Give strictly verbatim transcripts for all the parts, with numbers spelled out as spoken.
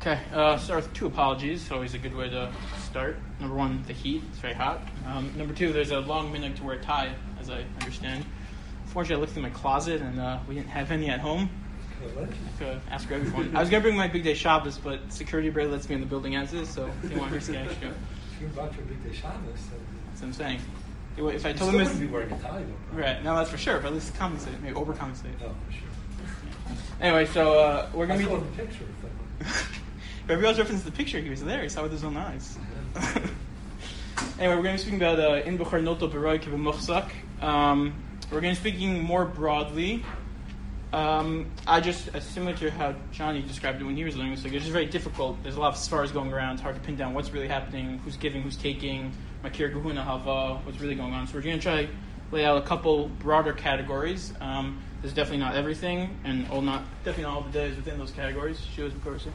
Okay, uh, start with two apologies. Always a good way to start. Number one, the heat. It's very hot. Um, number two, there's a long minute to wear a tie, as I understand. Unfortunately, I looked in my closet, and uh, we didn't have any at home. What? I could ask for everyone. I was going to bring my Big Day Shabbos, but security barely lets me in the building as is, so if you want to risk it extra. You brought your Big Day Shabbos. So That's what I'm saying. If I you told still him wouldn't this... be wearing a tie, though. Right, no, that's for sure, but at least compensate, maybe overcompensate. Oh, for sure. Anyway, so uh, we're going I to saw be... the picture. Rabbi El's referenced the picture. He was there. He saw with his own eyes. Anyway, we're going to be speaking about uh, in Bechar Noto Beroy Kibbe Muchzak. Um We're going to be speaking more broadly. Um, I just, uh, similar to how Johnny described it when he was learning this, like, it's just very difficult. There's a lot of svars going around. It's hard to pin down what's really happening, who's giving, who's taking, Makir Gehuna Hava, what's really going on. So we're going to try to lay out a couple broader categories. Um, there's definitely not everything, and all not definitely not all the days within those categories. Shows, of course.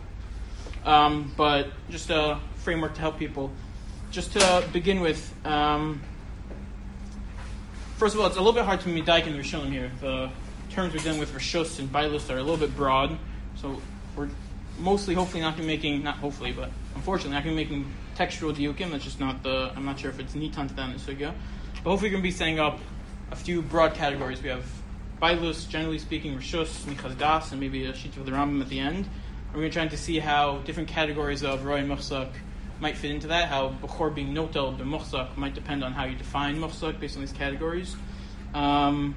Um, but just a framework to help people. Just to begin with, um, first of all, it's a little bit hard to midaik in the Rishonim here. The terms we're dealing with Rishus and Bailus are a little bit broad, so we're mostly, hopefully, not going to be making, not hopefully, but unfortunately, not going to be making textual diukim. That's just not the, I'm not sure if it's nitan to them in Sugya. But hopefully, we're going to be setting up a few broad categories. We have Bailus, generally speaking, Rishus, Nichas Das, and maybe a sheet of the Rambam at the end. We're going to try to see how different categories of Roy and Muchzak might fit into that, how Bechor being notel the Muchzak might depend on how you define Muchzak based on these categories. Um,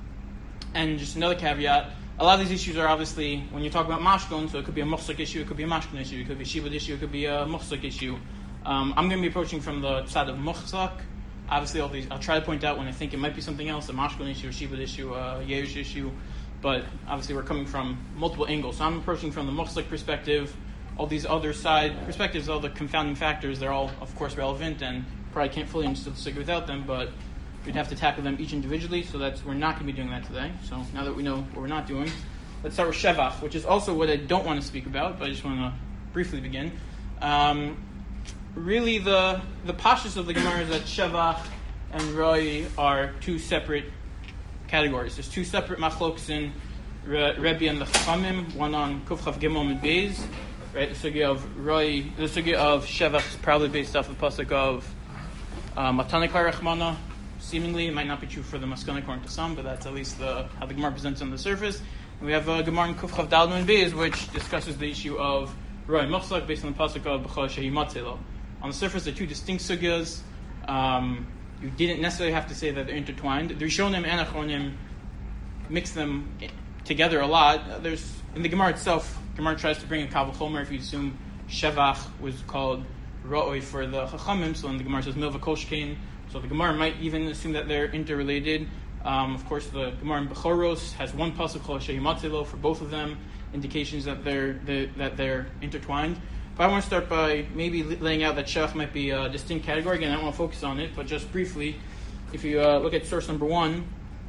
and just another caveat, a lot of these issues are obviously, when you talk about Mashkon, so it could be a Muchzak issue, it could be a Mashkon issue, it could be a Shibud issue, it could be a Muchzak issue. Um, I'm going to be approaching from the side of Muchzak. Obviously, all these, I'll try to point out when I think it might be something else, a Mashkon issue, a Shibud issue, a Yerush issue. But obviously we're coming from multiple angles. So I'm approaching from the Muchzak perspective. All these other side perspectives, all the confounding factors, they're all, of course, relevant and probably can't fully understand the Sugya without them, but we'd have to tackle them each individually, so that's we're not going to be doing that today. So now that we know what we're not doing, let's start with Shevach, which is also what I don't want to speak about, but I just want to briefly begin. Um, really, the the pashtus of the Gemara is that Shevach and Roy are two separate categories. There's two separate machloks in Re- Rebbe and the Chachamim, one on Kuf Chav Gimel and Beis. Right, the sugya of Roy, the sugya of Shevach is probably based off the pasuk of Matana Karachmana. Seemingly, it might not be true for the Maskana according to some, but that's at least the, how the Gemara presents on the surface. And we have a Gemara in Kuf Chav Daled and Beis, which discusses the issue of Roy Muchzak based on the pasuk of B'chol Shehi Matzelo. On the surface, they're two distinct sugyas. Um, you didn't necessarily have to say that they're intertwined. The Rishonim and Achronim mix them together a lot. There's in the Gemara itself. Gemara tries to bring a Kavul Chomer if you assume Shevach was called Ra'oi for the Chachamim, so then the Gemara says Milva Koshkein, so the Gemara might even assume that they're interrelated. Um, of course, the Gemara in Bechoros has one pasuk called Shehi Matzelo for both of them, indications that they're, they're that they're intertwined. But I want to start by maybe laying out that Shevach might be a distinct category. Again, I don't want to focus on it, but just briefly, if you uh, look at source number one,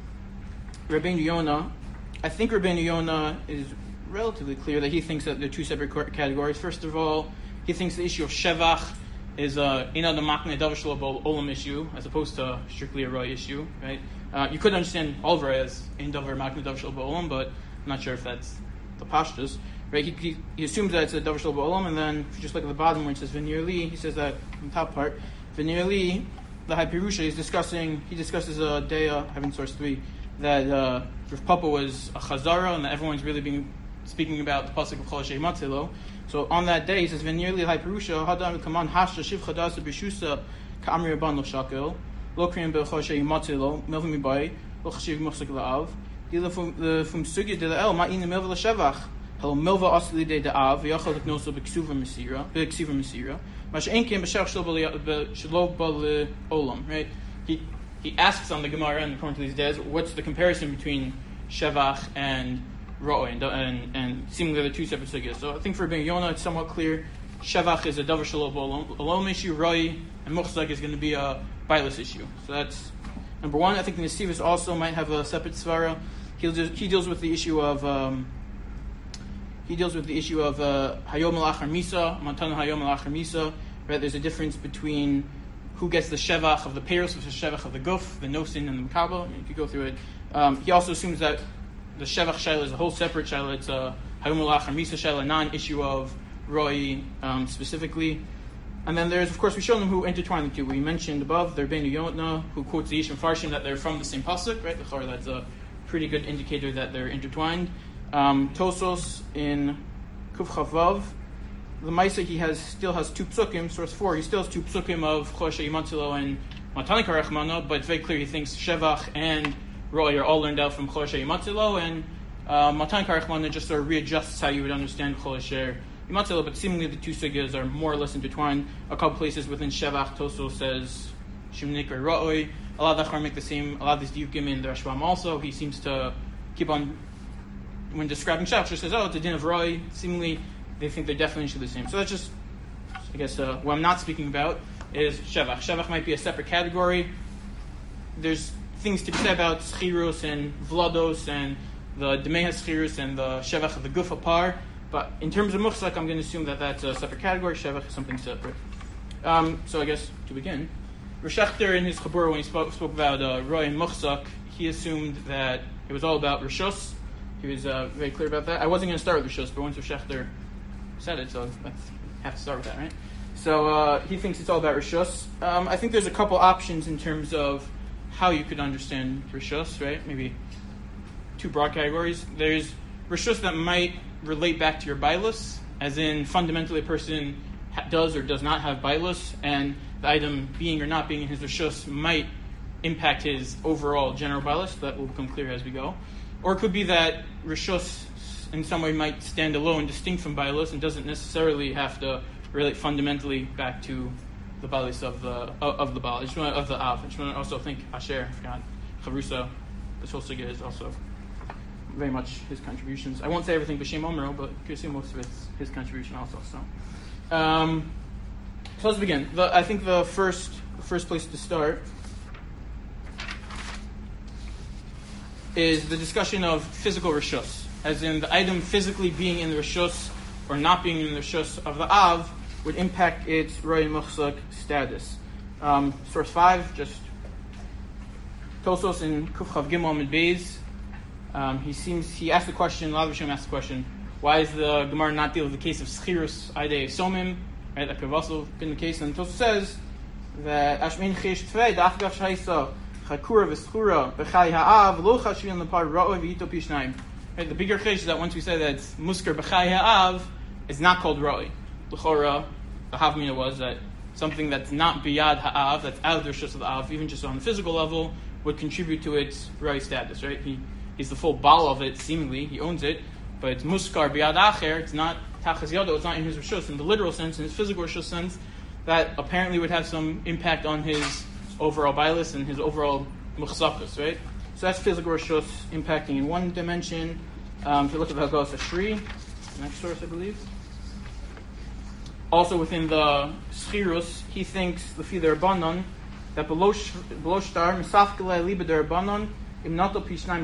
Rabbeinu Yonah, I think Rabbeinu Yonah is relatively clear that he thinks that they're two separate categories. First of all, he thinks the issue of Shevach is a ina the makne davar shelo ba'olam issue as opposed to strictly a Roy issue, right? Uh, you could understand all of Roy as in davar makne davar shelo ba'olam, but I'm not sure if that's the pashtus, right? He, he, he assumes that it's a davar shelo ba'olam, and then if you just look at the bottom where it says V'nir li, he says that in the top part, V'nir li, the High Pirusha is discussing, he discusses a daya, having source three, that uh, Rav Papa was a chazara, and that everyone's really being speaking about the pasuk of Chol Shehi Matzelo. So on that day, he says, "V'nirli Hai Perusha Hadam Kaman Hasha Shivcha Dasa B'Shusa Ka'amri Rabban Lo Shakel Lo Kriyam B'Chol Shehi Matzelo Milva Mibai Lo Chashiv Muchzak La'av Dila From Sugya De La'el Ma'ina Milva L'Shevach Hel Milva Asli De Da'av V'Yachal L'Knoso B'Ksiva Mesira B'Ksiva Mesira Mash Ein Kim B'Shach Shlo B'Le Olam." Right? He he asks on the Gemara, and according to these days, what's the comparison between Shevach and Ro'oi, and, and, and seemingly they're two separate sugyas. So I think for Ben Yonah, it's somewhat clear. Shevach is a davar shelo ba'olam issue. Ro'oi and Muchzak is going to be a Bailus issue. So that's number one. I think the Nesivos also might have a separate svara. He he deals with the issue of um, he deals with the issue of uh, Hayom Alachar Misa, Matana Hayom Alachar Misa. Right? There's a difference between who gets the Shevach of the Peiros versus the Shevach of the Guf, the Nosin and the Makaba. If you go through it, um, he also assumes that the Shevach Shaila is a whole separate Shaila. It's a Hayom Alachar Misa Shaila, non-issue of Roy um, specifically. And then there's, of course, Rishonim who intertwine the two. We mentioned above, there's Beinu Yonah, who quotes the Yishim Farshim that they're from the same pasuk, right? That's a pretty good indicator that they're intertwined. Um, Tosos in Kuf Chavav, the Maisa, he has still has two psukim, source four, he still has two psukim of Choshe Yimatzilo and Matanika Rachmana, but it's very clear he thinks Shevach and Roy are all learned out from Choshe Yimatzilo, and uh, Matanika Rachmana just sort of readjusts how you would understand Choshe Yimatzilo, but seemingly the two sugyas are more or less intertwined. A couple places within Shevach, Tosos says Shimnik or Roy. A lot of the Achar make the same, a lot of these diukim in the Rashbam also. He seems to keep on, when describing Shevach, just says, oh, it's a din of Roy. Seemingly, they think they're definitely the same. So that's just, I guess, uh, what I'm not speaking about is Shevach. Shevach might be a separate category. There's things to be said about Schirus and Vlados and the Demeha Schirus and the Shevach of the Gufa Par. But in terms of Muchsak, I'm going to assume that that's a separate category. Shevach is something separate. Um, so I guess, to begin, Rishachter in his Chabur, when he spoke, spoke about uh, Roy and Muchsak, he assumed that it was all about Rishus. He was uh, very clear about that. I wasn't going to start with Rishus, but once Rishachter said it, so I have to start with that, right? So uh, he thinks it's all about Rishus. Um, I think there's a couple options in terms of how you could understand Rishus, right? Maybe two broad categories. There's Rishus that might relate back to your Bailus, as in fundamentally a person ha- does or does not have Bailus, and the item being or not being in his Rishus might impact his overall general Bailus. That will become clear as we go. Or it could be that Rishus in some way might stand alone, distinct from Bailus, and doesn't necessarily have to relate fundamentally back to the Bailus of the of the Baal, of the Av. I just want to also think Asher, I forgot, Charusa, this whole sugya is also very much his contributions. I won't say everything B'Shem Omro, but you can assume most of it's his contribution also. So, um, so let's begin. The, I think the first the first place to start is the discussion of physical rishus, as in the item physically being in the rishus or not being in the rishus of the Av would impact its Roy Muchsak status. Um, source five, just Tosos in Kuf Chav Gimel Amid Beis. Um, he seems he asked the question. A lot of Rishonim asked the question: why is the Gemara not deal with the case of Schirus Aidei Somim? Right, that could have also been the case. And Tosos says that Ashmin Chesh Tvei Dachgav Shaisa Chakura V'Schura B'Chai Ha'av Lo Chashvin Lepar Ra'oi V'Yito Pishnayim. Right, the bigger chesh is that once we say that it's Musker B'Chai Ha'av, it's not called Ra'oi. L'chora, the Havmina was that something that's not Biyad Ha'av, that's out of the Rishus of the Av, even just on the physical level, would contribute to its Ra'oi status. Right? He He's the full Baal of it, seemingly. He owns it. But it's Muskar Biyad Acher. It's not Tachas Yado. It's not in his Rishus. In the literal sense, in his physical Rishus sense, that apparently would have some impact on his overall Bailus and his overall Muchsakus, right? So that's physical Rishus impacting in one dimension. Um, if you look at the Haggadah Ashri, next source, I believe. Also within the Schirus, he thinks, the Fidar Banon, that below Shtar, Misafkele Liba Der Banon, right?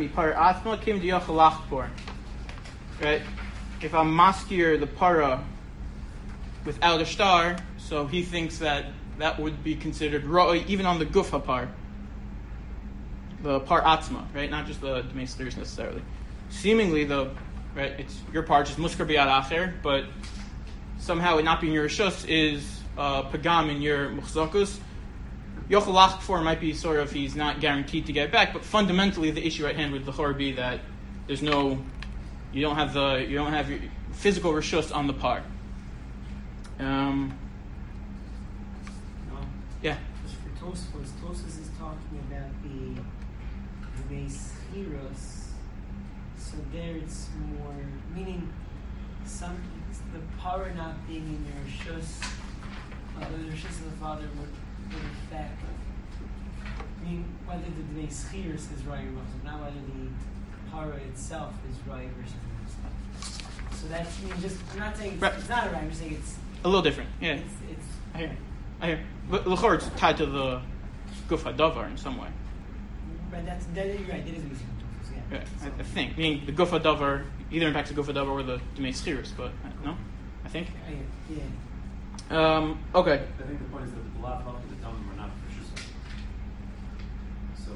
If I'm maskir the para without a star, so he thinks that that would be considered ra'oi even on the guf hapar, the par atzma, right? Not just the domestics necessarily. Seemingly, the right, it's your part, just muskar biyad acher, but somehow it not being your rishus is uh, pagam in your muchzakus. Yochel Lachfor might be sort of he's not guaranteed to get it back, but fundamentally the issue at hand would the Chor be that there's no, you don't have the you don't have your physical rishus on the par. Um, no. Yeah. For Tosfos, Tosfos is talking about the the Meischiros, so there it's more meaning some the power not being in your rishus, uh, the rishus of the father would. In effect, I mean, whether the Dmei Schiris is right or wrong, not whether the para itself is right versus wrong. So that's, I mean, just, I'm not saying it's, right. It's not a right, I'm just saying it's a little different, yeah. It's, it's, I hear, I hear. But l'chor it's tied to the Guf HaDavar in some way. But that's, that, you're right, that is what yeah. Yeah, so. I, I think. Meaning the Guf HaDavar either impacts the Guf HaDavar or the Dmei Schiris, but uh, no? I think? I hear, yeah. Um, okay. I think the point is that the B'lav Halav and the Damim are not Rishus. So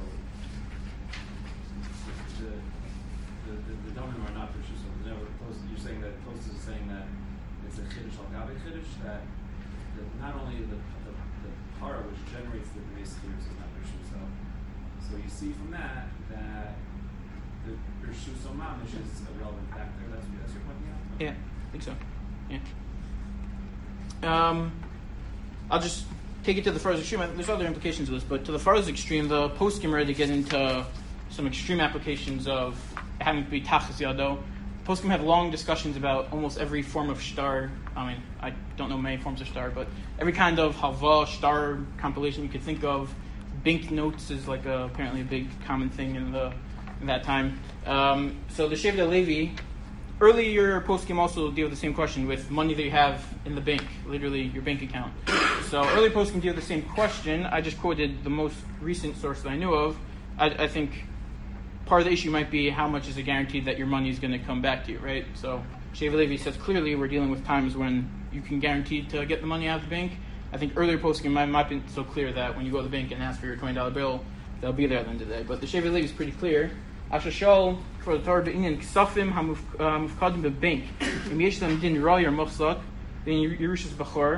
the the, the, the Damim are not Rishus. You're saying that Tosfos is saying that it's a chiddush al gabe chiddush that, that not only the the, the para which generates the bnei schiros is not Rishus. So you see from that that the Rishus Mamish is a relevant factor. That's that's your pointing out. Yeah, I think so. Yeah. Um, I'll just take it to the farthest extreme. There's other implications of this, but to the farthest extreme, the poskim are ready to get into some extreme applications of having to be tachas yado. Poskim have long discussions about almost every form of shtar. I mean, I don't know many forms of shtar, but every kind of halva shtar compilation you could think of. Bink notes is like a, apparently a big common thing in the in that time. Um, so the Shevet Levi, earlier poskim also deal with the same question with money that you have in the bank, literally your bank account. So early poskim deal with the same question. I just quoted the most recent source that I knew of. I, I think part of the issue might be how much is it guaranteed that your money is going to come back to you, right? So Shevet Levi says clearly we're dealing with times when you can guarantee to get the money out of the bank. I think earlier posting might not be so clear that when you go to the bank and ask for your twenty dollar bill, they'll be there at the end of the day. But the Shevet Levi is pretty clear. Ashashal for the Torah be'inyan ksafim hamufkadim bebank. Im yesh them din roy or muchzak, then Yerushas bachor,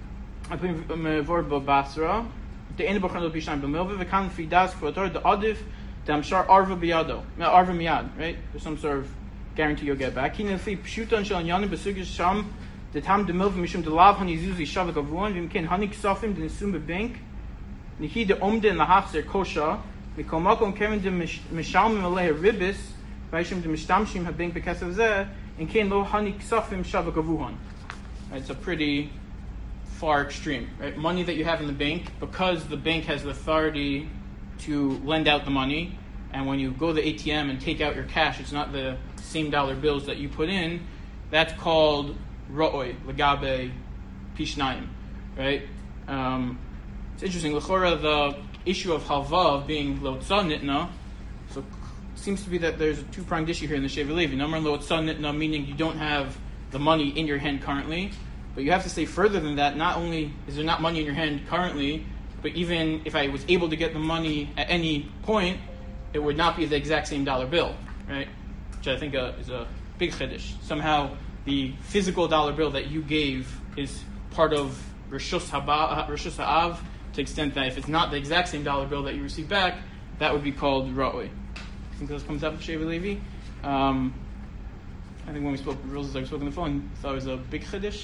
apim mevor b'basra, the ene bachor lo b'shaim b'milva, v'kan fidas for the Torah the adif, the amshar arva b'yado, arva miyad, right? There's some sort of guarantee you'll get back. Kina fi pshutan shal yanim b'sugis sham. The time the milv mishum the lav hani zuzi shavak avuan vim ken hani ksafim the nisum bebank nihi the omde in the hafzer kosha mikol makom kevin the mishalmim aleh ribis vayishum the mishtamshim habank because of zeh and ken lo hani ksafim shavak avuan. It's a pretty far extreme, right? Money that you have in the bank, because the bank has the authority to lend out the money, and when you go to the A T M and take out your cash, it's not the same dollar bills that you put in. That's called Ra'oi, Lagabe, Pishnayim, right? Um, it's interesting. L'chora, the issue of halva being lotzah nitna, so it seems to be that there's a two-pronged issue here in the Shevet Levi. Number one, lotzah nitna, meaning you don't have the money in your hand currently, but you have to say further than that. Not only is there not money in your hand currently, but even if I was able to get the money at any point, it would not be the exact same dollar bill, right? Which I think uh, is a big chiddush. Somehow, the physical dollar bill that you gave is part of Rishus Haba, Rishus Ha'av, to the extent that if it's not the exact same dollar bill that you receive back, that would be called Ra'oi. I think this comes up with Shevet Levi. Um, I think when we spoke, Roses, I spoke on the phone, thought it was a big chiddush.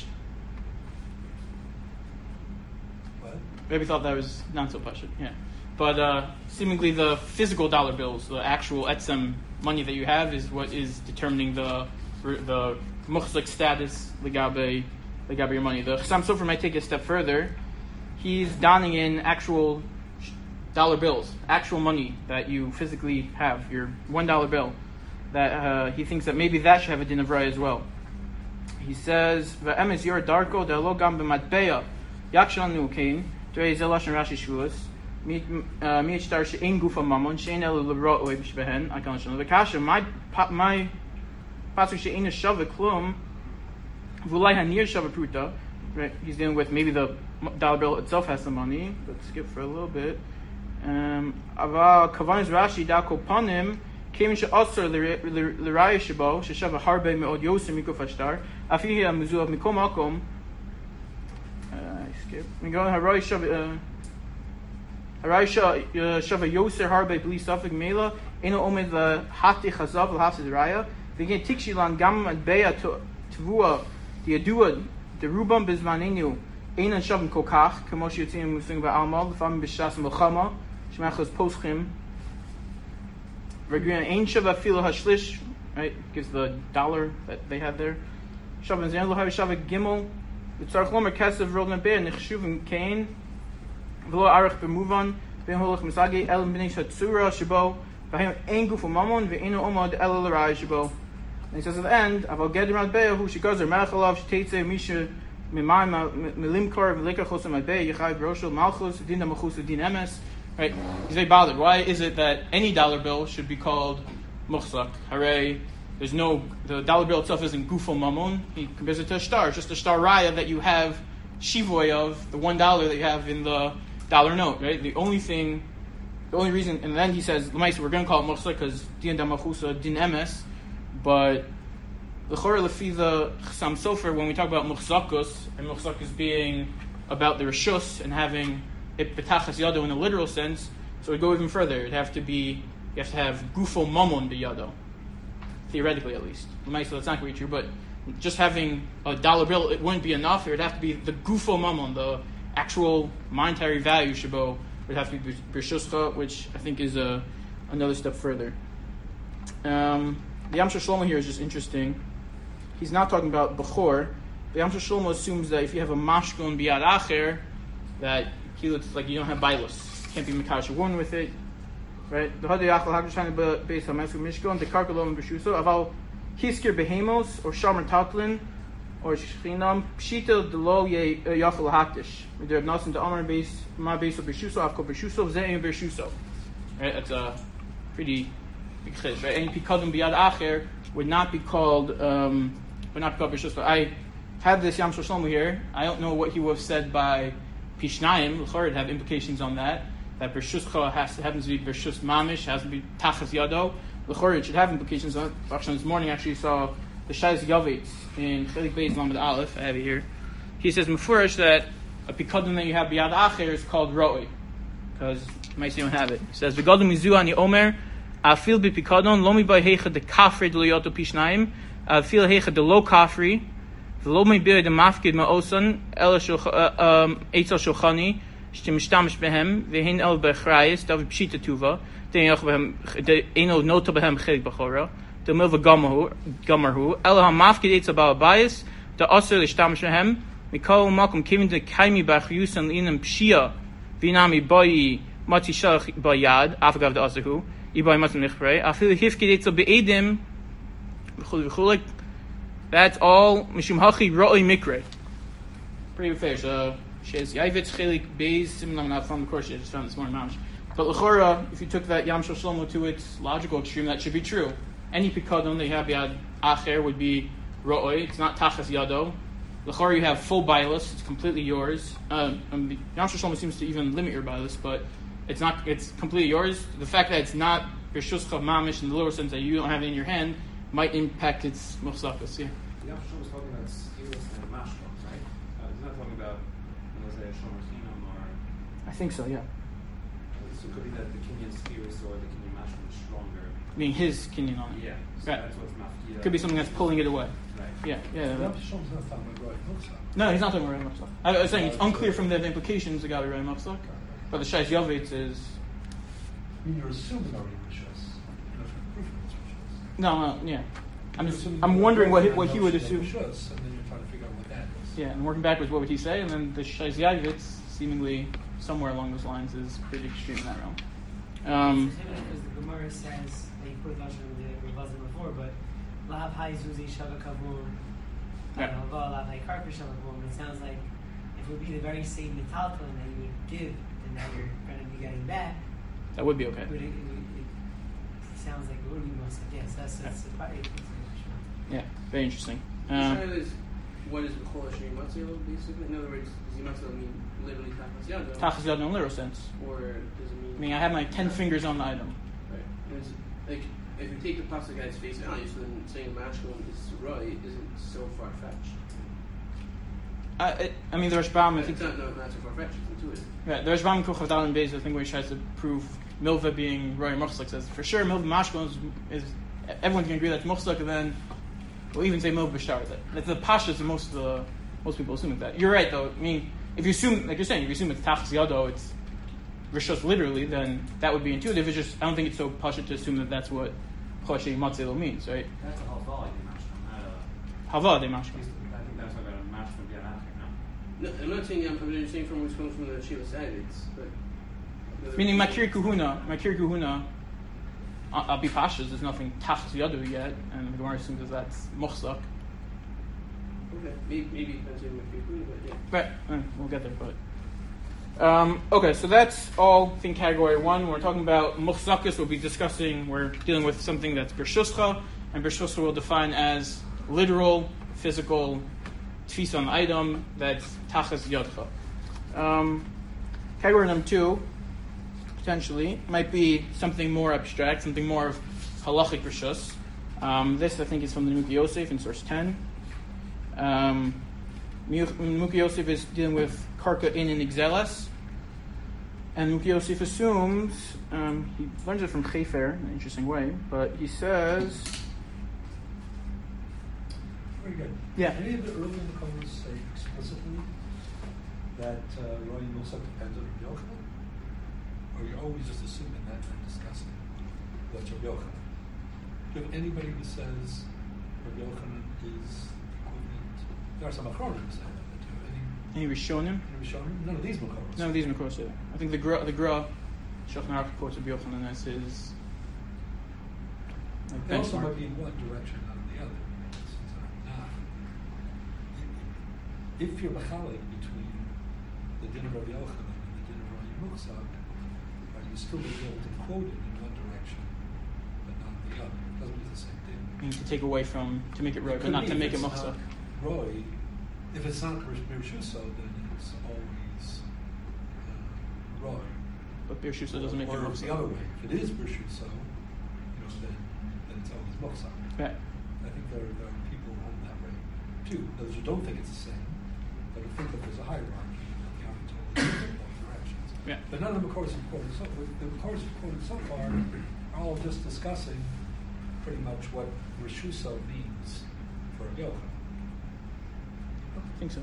What? Maybe thought that was not so pashut, yeah. But uh, seemingly the physical dollar bills, the actual etzem money that you have, is what is determining the the muchzik status legabe legabe your money. The Chassam Sofer might take it a step further. He's donning in actual dollar bills, actual money that you physically have, your one dollar bill. That uh, he thinks that maybe that should have a din of raya as well. He says, "V'emes yor darko de'lo gam b'matbeya yakshal nukein today zelash and Rashi shvuas mi mi'ishtar she'en gufa mamon she'en elu l'ra'oi b'shbehen akal shana v'kasha my my pasuk she'en shava klum v'ulai hanir shava pruta." Right, he's dealing with maybe the dollar bill itself has some money. Let's skip for a little bit. Um, Ava kavanis Rashi da kopanim. Came to Asr l'raya shabo sheshava harbe meod yosim mikuf hashtar afihi amuzuav mikom makom. I skip. We go haray shava haray shava yoser harbe bli safik mela eno omed lahati chazav lahafsid raya. Begin tikshilan gam and beya tvua the adua the rubam bizmanenu einan shavim kokach kamosh yotzim musing ba'almal l'fam b'shas melchama shemachos poschim. Right, gives the dollar that they have there. Shavan Zan Lohav Shavak Gimel, the Tzarch Lomer Kesev Rodan Bear, Nechshuvim Kain, Velo Arach Bermuvan, Ben Holach Misagi, El Bnei Shatsura Shabo, Vahim Engu for Mammon, Veino Omad El Larai Shabo. And he says at the end, Aval Gedimad Bear, who she goes, or Melchalav, Shtetze, Misha, Mimai, Milimkar, Velika Chosam Bear, Yechai Broshel, Malchus, Dinda Machus, Din Emes. Right? He's very bothered. Why is it that any dollar bill should be called muchzak? Hooray! There's no, the dollar bill itself isn't gufo mamon. He compares it to a star. It's just a star raya that you have shivoy of, the one dollar that you have in the dollar note, right? The only thing, the only reason, and then he says, we're going to call it muchzak because din damachusa din emes, but l'chora lefi the Chassam Sofer, when we talk about muchzakus, and muchzakus being about the reshus and having it betachas yado in a literal sense, so we go even further. It'd have to be, you have to have gufo mamon biyado, theoretically at least. So that's not quite true, but just having a dollar bill, it wouldn't be enough. It would have to be the gufo mamon, the actual monetary value shabo would have to be b'reshuscha, which I think is a, another step further. Um, the Yam Shlomo here is just interesting. He's not talking about bechor. The Yam Shlomo assumes that if you have a mashkon biyad acher, that he looks like you don't have bailus, can't be mekadosh one with it, right? The hadei achal hagdushan beis hamesu mishkon the karkolom b'shuso aval hiskir behemos or shamar tatlin or shchinam pshita delo ye yachal hakdish. They're nasin to amar beis ma beis b'shuso avko b'shuso ze'im b'shuso. Right, that's a pretty big chiddush, right? Any pikadon biyad acher would not be called um, would not be called b'shuso. I have this Yam Shlomo here. I don't know what he would have said by Pishnayim. L'chor have implications on that. That Bershuscha has to happens to be Bershus Mamish, has to be Tachas Yado. L'chor it should have implications on it. Actually, this morning I actually saw the Shais Yavitz in Chelik Beis Lamed Aleph. I have it here. He says Mefurish that a pikadon that you have biyad acher is called Roi, because you might say you don't have it. He says V'gadol mizu ani omer afil bi pikadon lo mi by heicha de kafri de loyoto Pishnayim afil heicha de lo kafri. Lo mi bir de mafkid ma'osan el etzel shochani shtimishtamesh behem vehin el bechrayis dav pshita tuva den yoch behem de eno nota behem chelik bechora de milva gamarhu gamarhu el ha mafkid etzel ba'abayis de aser lishtamesh behem mikol makom kivin de kaimi b'chyusan inam pshia vinami bayi mati shalach bayad afagav de aserhu ibai matam nichbrei afil hifkid etzel be'edim v'chul v'chulik. That's all mishum hachi roi mikre. Pretty fair. So she has Yavitz Chelik Beis Simon not from the course she just found this morning. But l'chora, if you took that Yam Shlomo to its logical extreme, that should be true. Any pikadon they have yad acher would be roi. It's not tachas yado. L'chora, you have full bailus. It's completely yours. Um, um, Yam Shlomo seems to even limit your bailus, but it's not. It's completely yours. The fact that it's not b'reshuscha mamish in the lower sense that you don't have it in your hand might impact its muhsakas. Yeah. The Yam Shlomo is talking about skiros and mashkos, right? Uh, he's not talking about, let's say, shomer chinam or. I think so. Yeah. So it could be that the Kenyan skiros or the Kenyan mashkos is stronger. Being his kinyan on it. Yeah. So Right. that's what's mafkia. Could be something that's pulling it away. Right. Yeah. Yeah. Yam that- Shlomo's not talking about Roy Mutzah. No, he's not talking about Ray Machzak. I was saying it's unclear from the implications of Ray Machzak, but the Shais Yavitz is. I mean, you're assuming already Rishus. You're not proof it's Rishus. No, no, yeah. I'm You're just, assuming I'm that wondering what he, Roy what he would knows assume. Rishus, and then you're trying to figure out what that is. Yeah, and working backwards, what would he say? And then the Shais Yavitz, seemingly somewhere along those lines, is pretty extreme in that realm. Um, Because the Gemara says that you put Lashon in the Rebazim before, but Lahav Hai Zuzi Shavah Kavun, Yeah. Lahav Hai Karka Shavah Kavun. It sounds like if it would be the very same metalton that you would give, then now you're going to be getting back. that would be okay. But it, it, it, it sounds like it would be most like yes. That's that's probably. Yeah, very interesting. The Um, shaila is, what is b'chol Hashem Yimatzil, basically? In other words, does Yimatzil mean literally Tachas Yado? Tachas Yad in a literal sense. Or does it mean... I mean, I have my ten fingers on the item. Right. And it's, like, if you take the Pasuk at its face value, so then saying Mashkon is right isn't so far-fetched. I, it, I mean, the Rashbam, I think. It's not, no, not so far-fetched, it's intuitive. Right, the Rashbam Kuchav Dalin Beis, I think, where he tries to prove Milva being Roy Muchslak, says for sure Milva Mashkon is, is everyone can agree that's Muchslak, and then we'll even say Milva Bashar. That that's the pashas of most of the most people assuming that. You're right, though. I mean, if you assume, like you're saying, if you assume it's Tachas Yado, it's Rishos literally, then that would be intuitive. It's just I don't think it's so pasha to assume that that's what Choshe Matzelo means, right? That's a halva in mashkos, not a. Hava de Mashkon. I think that's about a mashkos biyad acher, no? No, I'm not saying, I'm, I'm saying from what's coming from the Shiva side, it's, but... Meaning Makir Kuhuna, Makir Kuhuna, I'll be pashas. There's nothing Tachas Yado yet, and the Gemara assumes that that's Muchslak. Okay, maybe, maybe it depends on what you're but yeah. Right, uh, we'll get there, but um, okay. So that's all. I think category one. We're talking about muchzakus. We'll be discussing. We're dealing with something that's bershuscha, and bershuscha will define as literal, physical tfisa on the item that's tachas yadcha. Um, category number two, potentially, might be something more abstract, something more of halachic bershus. Um, this, I think, is from the Nimukei Yosef in source ten. Um, Nimukei Yosef is dealing with karka in and exelas. And Nimukei Yosef assumes, um, he learns it from Chefer in an interesting way, but he says... Very good. Yeah. Any of the earlier Makoros say explicitly that uh, Roy Musa depends on Rabbi Yochanan? Or you're always just assuming that and discussing what's Rabbi Yochanan? Do you have anybody who says Rabbi Yochanan is equivalent? There are some Achronim who say that, but do you have any? Any Rishonim? Any Rishonim? None of these Makoros. None of these Makoros say that. I think the Gra, the Gra, Shulchan Aruch quotes Rabbi Yochanan as his like, They also benchmark. might be in one direction, not in the other. Since I'm not. If you're machalik between the din of Rabbi Yochanan and the din of Rabbi Muxag, are you still be able to quote it in one direction, but not the other? It doesn't mean the same thing. I mean, to take away from, to make it Roy, but could not be to if make it it's Machzak. not Roy, if it's not Rishuso, then it's always uh, Roy. But Bir Shusa doesn't make it or it's the Machzak. other way. If it is Rishuso, you know, then, then it's always Muxag. Right. I think there, there are people who hold that way too. Those who don't think it's the same, but who think that there's a hierarchy and that the Ari told us in both directions. Yeah. But none of the Makoros have quoted so the Makoros have quoted so far are all just discussing pretty much what Rishuso means for a Yochanan. I think so.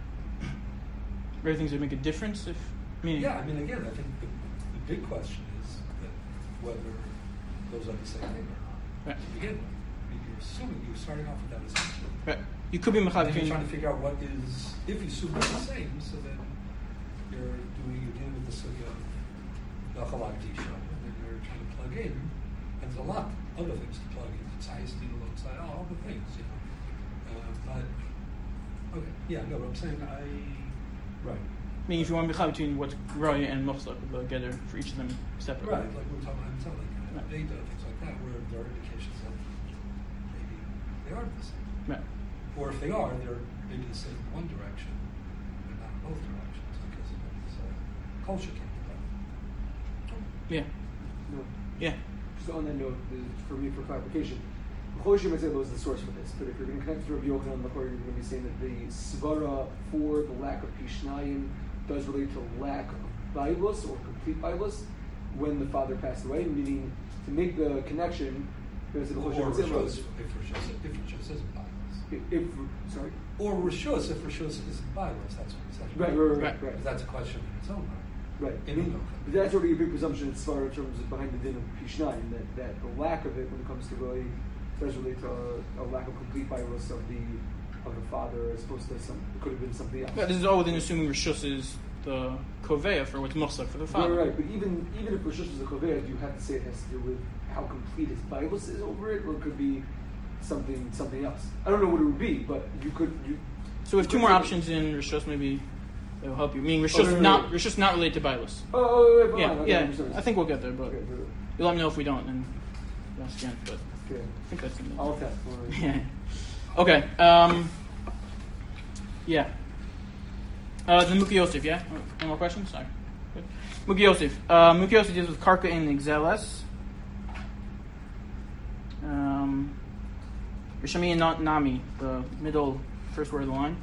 Are things that make a difference if meaning? Yeah, I mean again, I think the, the big question is that whether those are the same thing or not. Right. To begin with. I mean, you're assuming you're starting off with that assumption. Right. You could be And Machal then you're between. trying to figure out what is, if you assume it's the same, so then you're doing, you're dealing with the sugya of Nachalak Tisha, and then you're trying to plug in, and there's a lot of other things to plug in, Tzayis, Nidal, Tzayis, all the things, you know. Uh, but, okay, yeah, no, but I'm saying I, right. Meaning, if you want to be Machal between what's Roy and Machzak, the gather for each of them separately. Right, like we were talking about Amtalik, and Right. Veda, things like that, where there are indications that maybe they aren't the same. Right. Or if they are, they're maybe the same in one direction, but not in both directions, because of this uh, culture came together. Yeah. No. Yeah. Just on that note, uh, for me, for clarification, Choshim Ezelo is the source for this. But if you're going to connect to Rabbi Yochanan and Lachor, you're going to be saying that the svara for the lack of pishnayim does relate to lack of bailus or complete bailus when the father passed away, meaning to make the connection. There's the Or Choshim Ezelo. Rishos, if Rishos, if Rishos isn't biased. If, if sorry, Or Rishos, if Rishos isn't biased, that's what he said. right, right, right, Right. right, Because that's a question in its own right. right. In I mean, the but that's already a big presumption in svara in terms of behind the din of pishnayim that, that the lack of it when it comes to really does relate to a, a lack of complete bailus of the of the father as opposed to some it could have been something else. Yeah, this is all within assuming Rishus is the Koveya for what's Machzak for the father. Right, right, but even even if Rishus is a Koveya, do you have to say it has to do with how complete his bailus is over it, or it could be something something else? I don't know what it would be, but you could. You, So we have two you more could- options in Rishus, maybe that will help you. Meaning Oh, Rishus right, right, not right. Rishus not related to Bailus. Oh, oh, oh, oh, Yeah, okay, yeah. understand. I think we'll get there, but Okay, right, right. you'll let me know if we don't, and ask again. But Okay. I think that's in there. I'll test. All right. Yeah. Okay. Um, yeah. Uh, the Muki Yosef, yeah? Any more questions? Sorry. Good. Muki Yosef. Uh, Muki Yosef deals with Karka in Exeles. Um, Rishami and not Nami, the middle first word of the line.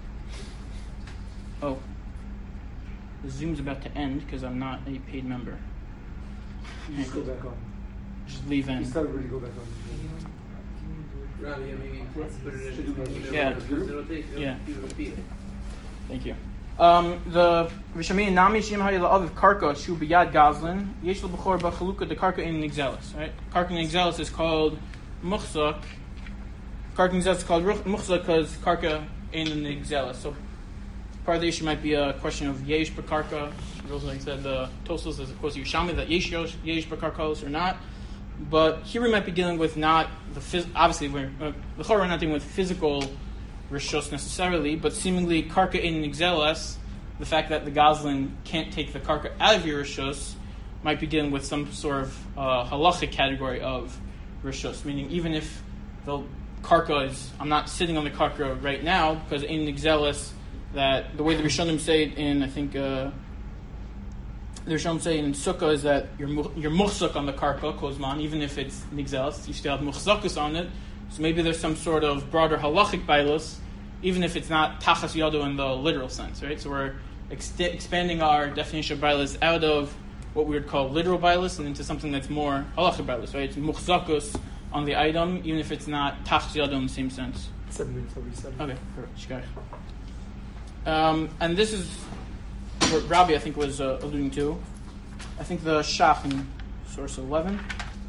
Oh. The Zoom's about to end because I'm not a paid member. You just go back on. Just leave You in. started already go back on. Robbie, yeah, maybe put it Should do in. that. Yeah. Because it'll take, it'll, Yeah. it'll repeat it. Thank you. Um, the Rishami Nami Shim Hayla of Karka Shu Biyad Gazlin Yeshel Bechor Bachaluka the Karka in Nixelis. Right? Karka in Nixelis is called Muchzak. Karka in Nixelis is called Muchzak because Karka in Nixelis. So part of the issue might be a question of Yesh Bakarka. Also, like I said, the Tosos is of course Yerushalmi that Yesh Yesh Bakarkos or not. But here we might be dealing with not the phys- obviously we're uh, the Chor we're not dealing with physical Rishos necessarily, but seemingly Karka in Nixelas, the fact that the Goslin can't take the Karka out of your Rishos, might be dealing with some sort of uh, halachic category of Rishos, meaning even if the Karka is, I'm not sitting on the Karka right now, because in Nixelas, that the way the Rishonim say it in, I think, uh, the Rishon say in Sukkah is that you're mu- you're muchzak on the karka kozman, even if it's nigzelas, you still have muchzakus on it. So maybe there's some sort of broader halachic bailus, even if it's not tachas yado in the literal sense, right? So we're ex- expanding our definition of bailus out of what we would call literal bailus and into something that's more halachic bailus, right? It's muchzakus on the item, even if it's not tachas yado in the same sense. Seven minutes over seven. Okay, perfect. Um, and this is what Rabbi, I think, was uh, alluding to. I think the Shach in source eleven.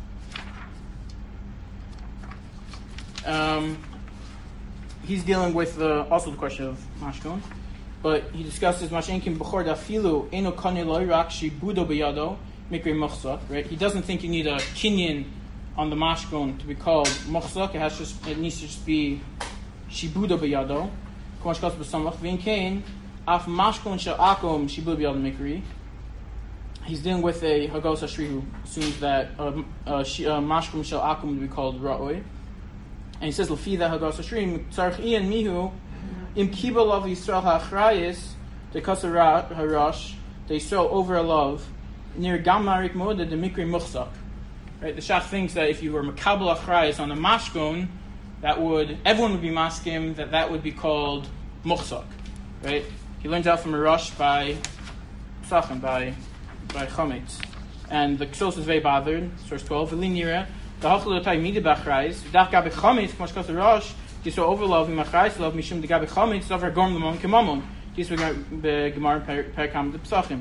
Um, he's dealing with the, also the question of mashkon, but he discusses mashenkim b'chor dafilu eno kane loy rak shibudo b'yado mikri muchzak. Right? He doesn't think you need a kinyan on the mashkon to be called muchzak. It has just it needs to just be shibudo b'yado. K'mash kas b'samach v'in kain af mashkon shel akom shibudo b'yado mikri. He's dealing with a Hagos Ashri who assumes that uh, uh, mashkum shel akum would be called ra'oi, and he says l'fi that Hagos Ashri tzarich ian mihu im kibel of Yisrael ha'achrayis de kasar harash they Yisrael over a love near gamarik moda de mikri muchzak. Right, the Shach thinks that if you were makabel achrayis on a mashkon, that would everyone would be maskim that that would be called muchzak. Right, he learns out from a rush by Sachem by. by Chometz. And the Ksos is very bothered. Source twelve. V'linira. The Hachal Otai Midi B'Achrayis. Dach Gabi Chometz. K'mosh Kos Rosh. Yisro overlove Im Achrayis love Mishum De Gabi Chometz. Zover Gorm Lamon Kemamon. Yisro Gemar Perkam De Psachim.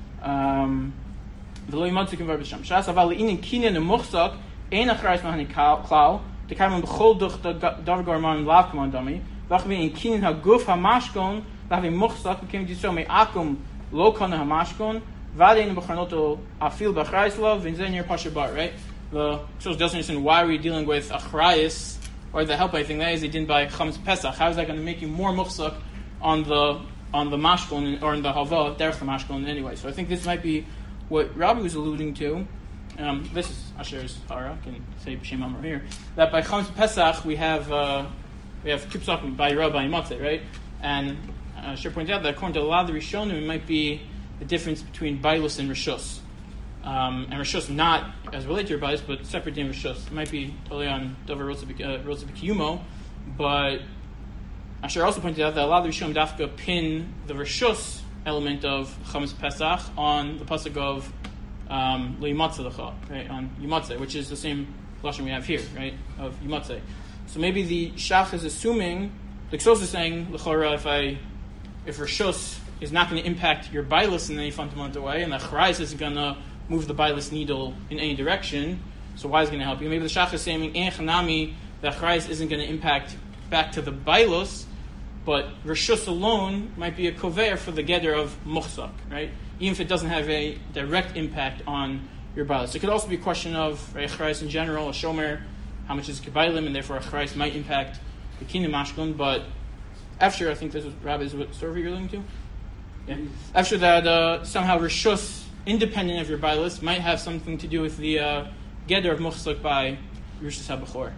V'lo Yimotzik Im Verbe Sham. Shas Aval Le'inin Kinyan U'Muchzak. Ein Achrayis Mahani Klau. De Karman B'chol Duch Davar Gorman Lav Kemon Dami. V'ach V'in Kinyan HaGuf HaMashkon. Lavi Muchzak. V'kem Yisro Me Akum Lo Kana HaMashkon. Vadein b'charnoto afil b'achrayis v'inzen your pasha bar. Right? The Ksos doesn't understand why we're dealing with achrayis or the help. I think that is they didn't buy chametz pesach. How is that going to make you more muchzak on the on the mashkon or in the hava derech the mashkon anyway? So I think this might be what Rabbi was alluding to. Um, this is Asher's hara. I can say b'shem amar here that by chametz pesach we have uh, we have kipsak by Rabbi Matzeh, right? And uh, Asher pointed out that according to a lot of the Rishonim, it might be the difference between Bailus and Rishus. Um, and Rishus not as related to your Bailus, but separate in Rishus. It might be totally on Dover Rosa B'Kiyumo, but Asher also pointed out that a lot of the Rishon Dafka pin the Rishus element of Chametz Pesach on the pasuk of um, Le'imatzeh Lecha, right, on Yimatzeh, which is the same lashon we have here, right, of Yimatzeh. So maybe the Shach is assuming, the Ksos is saying, L'chora, if I, if Rishus is not going to impact your Bailus in any fundamental way, and the Achrayis isn't going to move the Bailus needle in any direction, so why is it going to help you? Maybe the Shach is saying, Ein Chanami, the Achrayis isn't going to impact back to the Bailus, but Rishus alone might be a koveir for the Geder of Muchzak, right? Even if it doesn't have a direct impact on your Bailus. It could also be a question of right, Achrayis in general, a Shomer, how much is Kibailim, and therefore Achrayis might impact the Kingdom Mashkon, but after, I think this is Rabbi, is what survey you're looking to? Yeah. After that, uh, somehow Rishus, independent of your Bailus, might have something to do with the uh, Geder of Muchzak by Rishus HaBechor.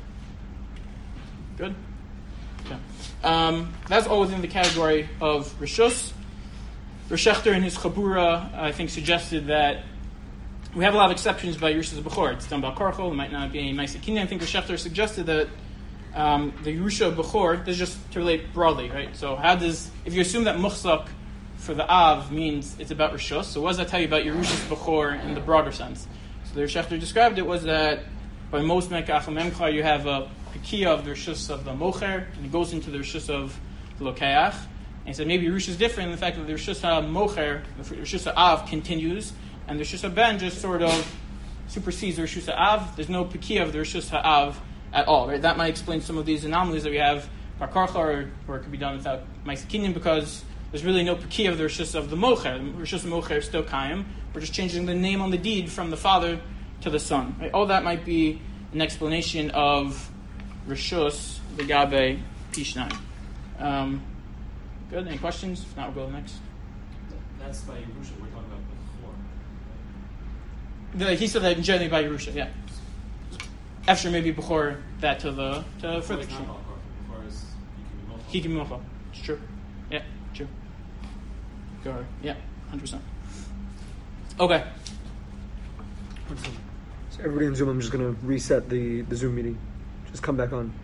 Good? Okay. Um, that's all within the category of Rishus. Rishechter in his Chabura, I think, suggested that we have a lot of exceptions by Rishus HaBechor. It's done by Korchol, it might not be a Maisa Kinyan. I think Rishechter suggested that um, the Yerusha Bechor, this is just to relate broadly, right? So how does, if you assume that Muchzak for the Av means it's about Rishus, so what does that tell you about Yerushas Bechor in the broader sense? So the Rishechter described it was that by most Mekach and Memchar you have a Pekiah of the Rishus of the Mocher, and it goes into the Rishus of the Lokeach. And he said maybe Rishus is different in the fact that the Rishus HaMocher, the Rishus HaAv continues, and the Rishus HaBen just sort of supersedes the Rishus HaAv. There's no Pekiah of the Rishus HaAv at all, right? That might explain some of these anomalies that we have by Karcha, or, or it could be done without Maisa Kinyan, because there's really no Pekiah of the Rishus of the Mocher. The Rishus of Mocher is still Kaim. We're just changing the name on the deed from the father to the son. Right? All that might be an explanation of Rishus, the Gabe, Pishnai. Um, good. Any questions? If not, we'll go to the next. That's by Yerusha. We're talking about Bechor. The, he said that generally by Yerusha, yeah. After maybe before that to the to further. It's not about Bechor. Bechor is He can be Mocha. It's true. Yeah, true. Go ahead. Yeah, one hundred percent. Okay. So everybody in Zoom, I'm just going to reset the, the Zoom meeting. Just come back on.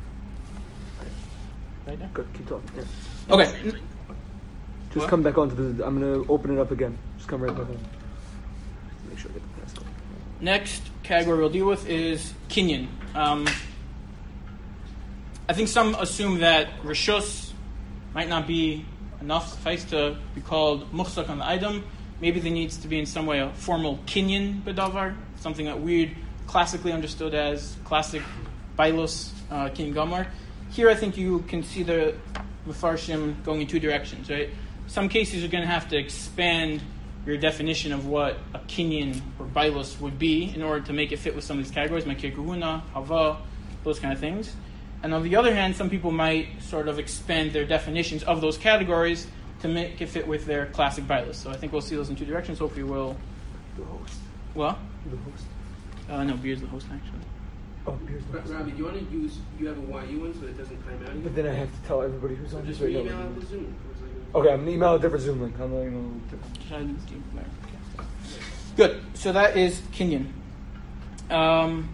Right there? Good, keep talking. Yeah. Okay. Just What? come back on to the. I'm going to open it up again. Just come right back on. Make sure I get the passcode. Next category we'll deal with is kinyan. Um, I think some assume that rishus might not be enough suffice to be called muchzak on the item. Maybe there needs to be in some way a formal kinyan bedavar, something that we'd classically understood as classic bailos uh, kinyan gamar. Here I think you can see the Mefarshim going in two directions, right? Some cases you're going to have to expand your definition of what a kinyan or bailos would be in order to make it fit with some of these categories, makir kahuna, hava, those kind of things. And on the other hand, some people might sort of expand their definitions of those categories to make it fit with their classic bailos. So I think we'll see those in two directions. Hopefully we'll... The host. What? The host. Uh, no, Beer's the host, actually. Oh, here's the Ra- host. Robbie, do you want to use, you have a Y U one so it doesn't time out again? But then I have to tell everybody who's So on just this right email now. out the Zoom. Okay, I'm going to email a different Zoom link. I'm going to email a different. Should I do- there, okay. Good. So that is kinyan. Um,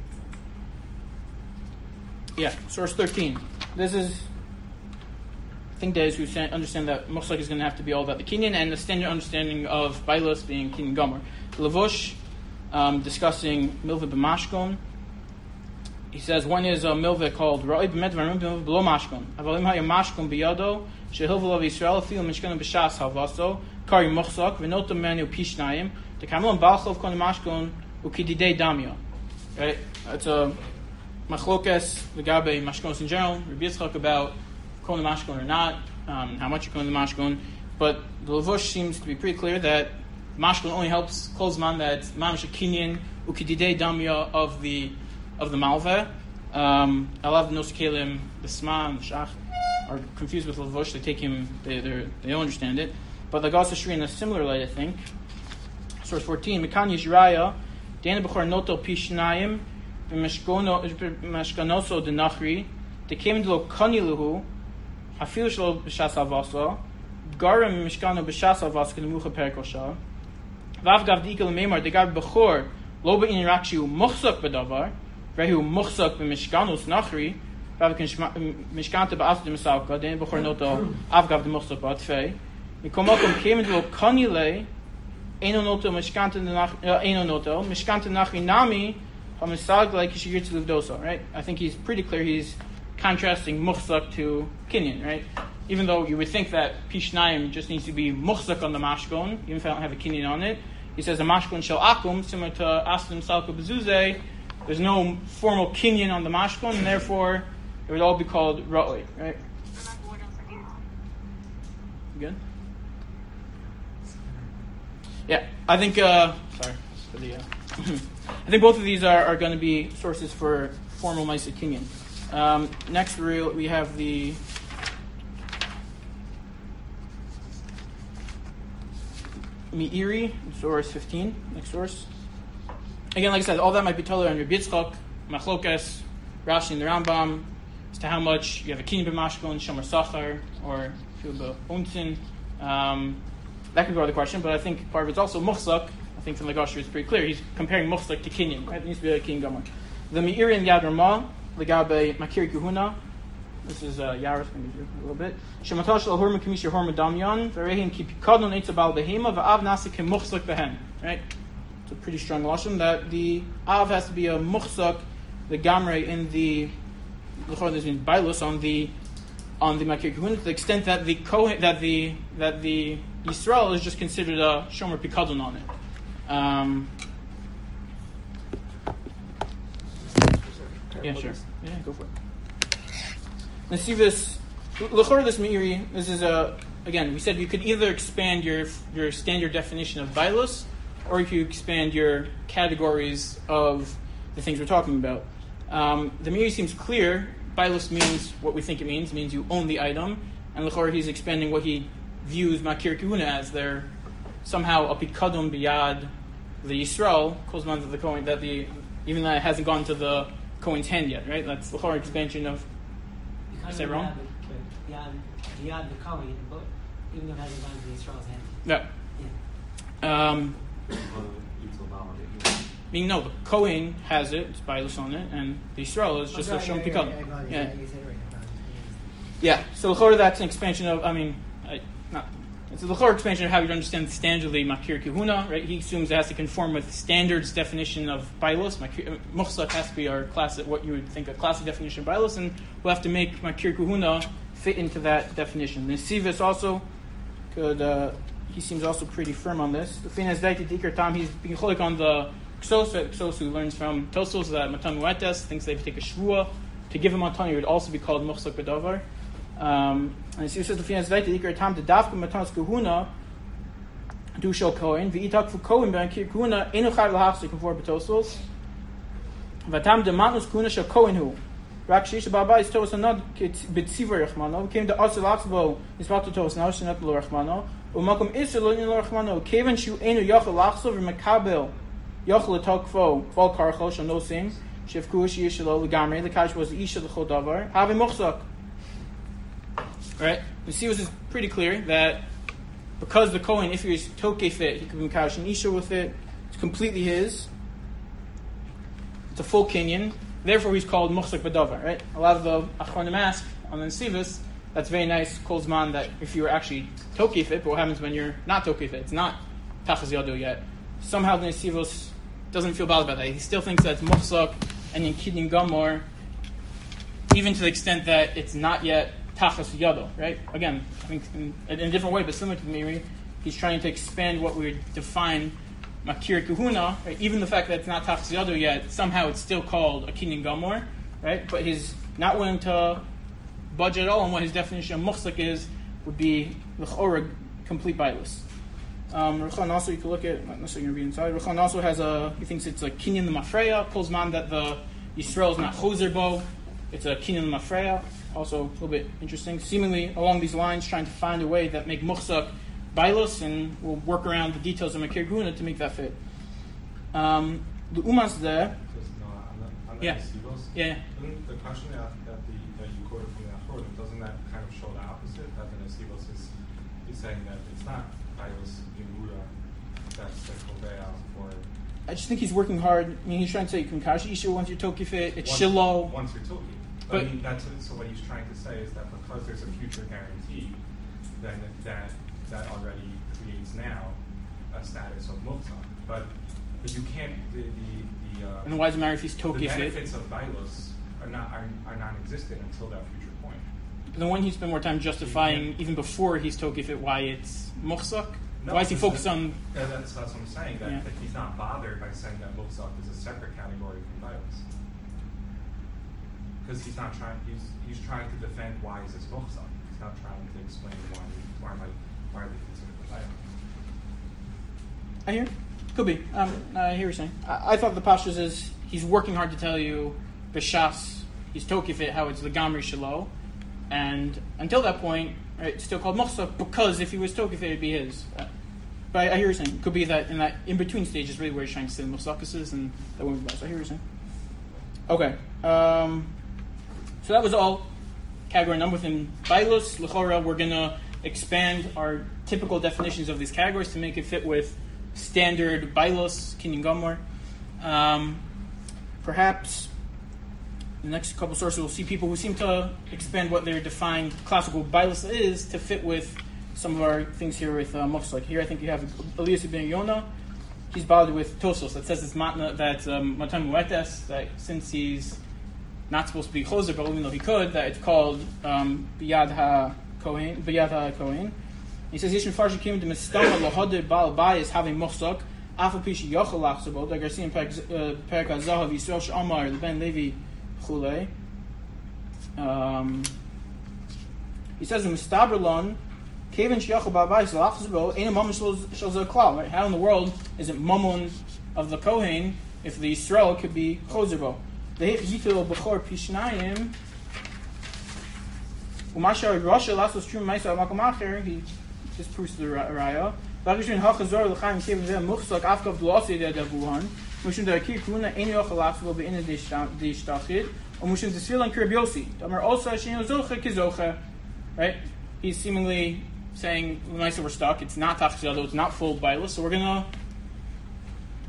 yeah, source thirteen. This is, I think those who sa- understand that muchzak is going to have to be all about the kinyan and the standard understanding of bailos being kinyan gomer. Lavush, um, discussing milveh b'mashkon. He says one is a milveh called Ra'i b'med v'arim milveh b'lo mashkon. Avalim ha'ya mashkon b'yado shehilvul of Yisrael fil mishkan b'shas havaso kari muchzak v'notam menu pishnayim the kamelon balchov kon mashkon ukididei damya. Right? It's a machlokes legabe mashkons in general. Rabbi Yitzchak about kon mashkon or not, um, how much you kon the mashkon. But the Lavush seems to be pretty clear that mashkon only helps kolzman that's mamish a kinyan ukididei damya of the of the malveh. Um, a lot of the noskelim, the sma and the shach are confused with Lavush. They take him, they they don't understand it. But the Gas Shri in a similar light, I think. Source fourteen, Mekan Yishraya, Dana Bechor Noto Pishnayim, Meshkanoso de Nachri, the came to Koniluhu, Hafil Shlo B'Shas Avasa, Garim Mishkano B'Shas Avasa, Kenemucha Perikosha, Vav Gav Dikal Meimar, the Gav Bechor, Loba in Rakshu, Muchzak Bedavar, Rehu Muchzak B'Mishkanos Nachri, Vav Mishkanta Ba'as de Misalka, Dana Bechor Noto, Avgav de Muchzak Ba'atfei, Mikomakom came to Konile, Eno noto mishkanta nach eno noto mishkanta nachri nami hamisag like yishir to luvdosa. Right? I think he's pretty clear. He's contrasting muchzak to kinyan. Right? Even though you would think that pishnayim just needs to be muchzak on the mashkon, even if I don't have a kinyan on it. He says the mashkon shel akum similar to aslim salka bezuzeh. There's no formal kinyan on the mashkon, and therefore it would all be called ra'oi. Right? Good. Yeah, I think. Uh, sorry for the. Uh, I think both of these are, are going to be sources for formal Maisa Kinyan. Um, next, we we have the. Meiri, source fifteen. Next source. Again, like I said, all that might be told on your Yitzchak, Machlokes, Rashi, and the Rambam as to how much you have a Kinyan b'mashkon, Shomer Sachar, or Filba Unsin. Um, That could be the question, but I think part of it's also muchzak. I think from the Gashri it's pretty clear. He's comparing muchzak to kinyan. Right? It needs to be a kinyan gamar. The Meiri and Yad Ramah, legabe makir kuhuna. This is uh, Yaris, going to do a little bit. Shematash al horma kamisha horma damyan. Verehin ki pikadon eitzabal behema va'av nasi ke muchzak behen. Right? It's a pretty strong lashon that the av has to be a muchzak, the gamre in the l'chor this means bailus on the on the makir kuhuna to the extent that the kohen that the that the Yisrael is just considered a shomer pikadon on it. Um, yeah, sure. Yeah, go for it. Let's see this. L'chor this meiri. This is a again. We said you could either expand your your standard definition of bailus, or you could expand your categories of the things we're talking about. Um, the meiri seems clear. Bailus means what we think it means. It means you own the item, and l'chor he's expanding what he views makir kuhuna as they're somehow a pikadon biyad the Yisrael corresponds to the Kohen that the even though it hasn't gone to the Kohen's hand yet, right? That's the whole expansion of. Is that wrong? Beyond, beyond the Kohen, but even though it hasn't gone to Israel's hand. Yeah. Yeah. Um, Meaning, no, the Kohen has it, it's Bailus on it, and the Yisrael is just Oh, a sorry, Shom yeah, Pikad. yeah, yeah, I got it. Yeah. Yeah, you said it right. I got it. Yeah, so L'chor, that's an expansion of, I mean, I, not, it's a L'chor expansion of how you understand standardly Makir Kehuna, right? He assumes it has to conform with standards definition of Bailus. Muchsak has to be our classic, what you would think a classic definition of Bailus, and we'll have to make Makir Kehuna fit into that definition. The Sivas also could, uh, he seems also pretty firm on this. The Finas Daiti Dikar Tam, he's being cholik on the Ksos, Ksos who learns from Tosos that Matan Muetes thinks they have to take a Shvua. To give him Matani would also be called Muchsak Bedavar. Um, and he says the Finas Daiti Dikar Tam, the Dafka Matanas Kahuna, Du Shel Kohen, V'itak Fu Kohen Ben Kir Kahuna, Enu Chad L'Hachsik Before Betosos. Vatam de Matnus Kahuna Shel Kohen Hu. Rak Shisha Baba is Tos Anad B'Tzivar Rechmano, came to Asel Achsbo, Nisbatu Tos Now Shinat Lo Rechmano, Umakum Isra Lo Lo Rechmano, Kevan Shu Enu Yachal Achsov V'Makabel Yachal L'Tokfo, Kval Karchol Shal Nosim, Shevku Ishi Yishalo L'Gamri, L'Kash was Isha L'Chol Davar, Havi Muchsak. Right? The Sivas is pretty clear that because the Kohen, if he was Tokeh fit, he could be Makash and Isha with it, it's completely his. It's a full Kenyan. Therefore, he's called Muchsak B'Davar, right? A lot of the Achronim ask on the Sivas, that's very nice, Kolzman, that if you were actually Tokeh fit, but what happens when you're not Tokeh fit? It's not Tachas Yado yet. Somehow the Sivas doesn't feel bad about that. He still thinks that it's Muchsak and in Kidin Gomor, even to the extent that it's not yet Tachas Yado, right? Again, I think in, in a different way, but similar to the Meiri, he's trying to expand what we would define Makir Kahuna, right? Even the fact that it's not Tachas Yado yet, somehow it's still called a Kinyan Gomor, right? But he's not willing to budge at all on what his definition of Muchsak is, would be L'chora, complete Bailus. Um, Rechan also, you can look at, not necessarily going to be inside, Rechan also has a, he thinks it's a Kinyan the Mafreya, pulls man that the Yisrael is not Choser Bo, it's a Kinyan the Mafreya. Also a little bit interesting. Seemingly along these lines, trying to find a way that make Muchsak Bailus, and we'll work around the details of Makir Guna to make that fit. Um, the Umas there. Just, no, I'm not, I'm not Yeah. Yesivos. Yeah. Doesn't the question that, that, the, that you quoted from the Achronim, doesn't that kind of show the opposite? That the Yesivos is, is saying that it's not Bailus Yemura that's the Kovea for. I just think he's working hard. I mean, he's trying to say you can kash Isha once you're Tokeh fit. It's once, Shiloh. Once you're Tokeh. But, I mean, that's so. What he's trying to say is that because there's a future guarantee, then that that already creates now a status of Mutzah. But but you can't the the, the uh, and why does it matter if he's the Tokeh fit? benefits of Bailus are not are, are non-existent until that future point. The one he spent more time justifying even before he's Tokeh fit why it's Muchsak. No, why is he because focused on? Yeah, that's, that's what I'm saying. That, Yeah. that he's not bothered by saying that Mutzah is a separate category from Bailus. Because he's not trying. He's he's trying to defend why is this Muchsak. He's not trying to explain why why am I why are they considered the Bailus. I hear. Could be. Um, I hear what you're saying. I, I thought the pashtus is he's working hard to tell you b'shas he's Tokeh fit how it's the Gamri Shalo, and until that point, right, it's still called Muchsak because if he was Tokeh fit, it'd be his. Uh, but I, I hear what you're saying. It could be that in that in between stage is really where he's trying to say the Muchsakus is, and that won't be best. I hear what you're saying. Okay. Um, so that was all category number within Bailus. L'chora, we're going to expand our typical definitions of these categories to make it fit with standard Bailus, Kinyan Gomor. Um, perhaps in the next couple sources we'll see people who seem to expand what their defined classical Bailus is to fit with some of our things here with uh, Muchsak. Here I think you have Elias ibn Yonah. He's bothered with Tosos that says it's matna that um, Matan Muetes, that since he's not supposed to be choser, but even though he could, that it's called um, biyad ha kohen. Biyad ha kohen. He says Yishun Farsha came to mistama lahadir bal bayis having Muchsak afal pishi yochel lachsabo. Like I see in Perek Hazahav Yisrael Shamar the Ben Levi chulei. Um, he says in Mistabralon. Kevin Shiachal Babayis Lachzbo ain't a mamun shel klal. Right? How in the world is it mamun of the Kohen if the Yisrael could be chozerbo? The Yitil Bechor Pishnayim Umashar Rasha Lasos Trum Ma'isa Makamacher. He just proves the raya. V'agishun Hachazor L'chaim Kevin Zeh Muchsak Afkav Dlosi De Davuhan. Mushun De'akir Kuna Ein Yochel Lachzbo Be'ina De'ishtachid. Umushun Tesfilan Kirib Yosi. Tamar Osa Shein Zoche Kizoche. Right? He's seemingly saying, nice, we're stuck. It's not Tachas Yado, it's not full Bailus, so we're going to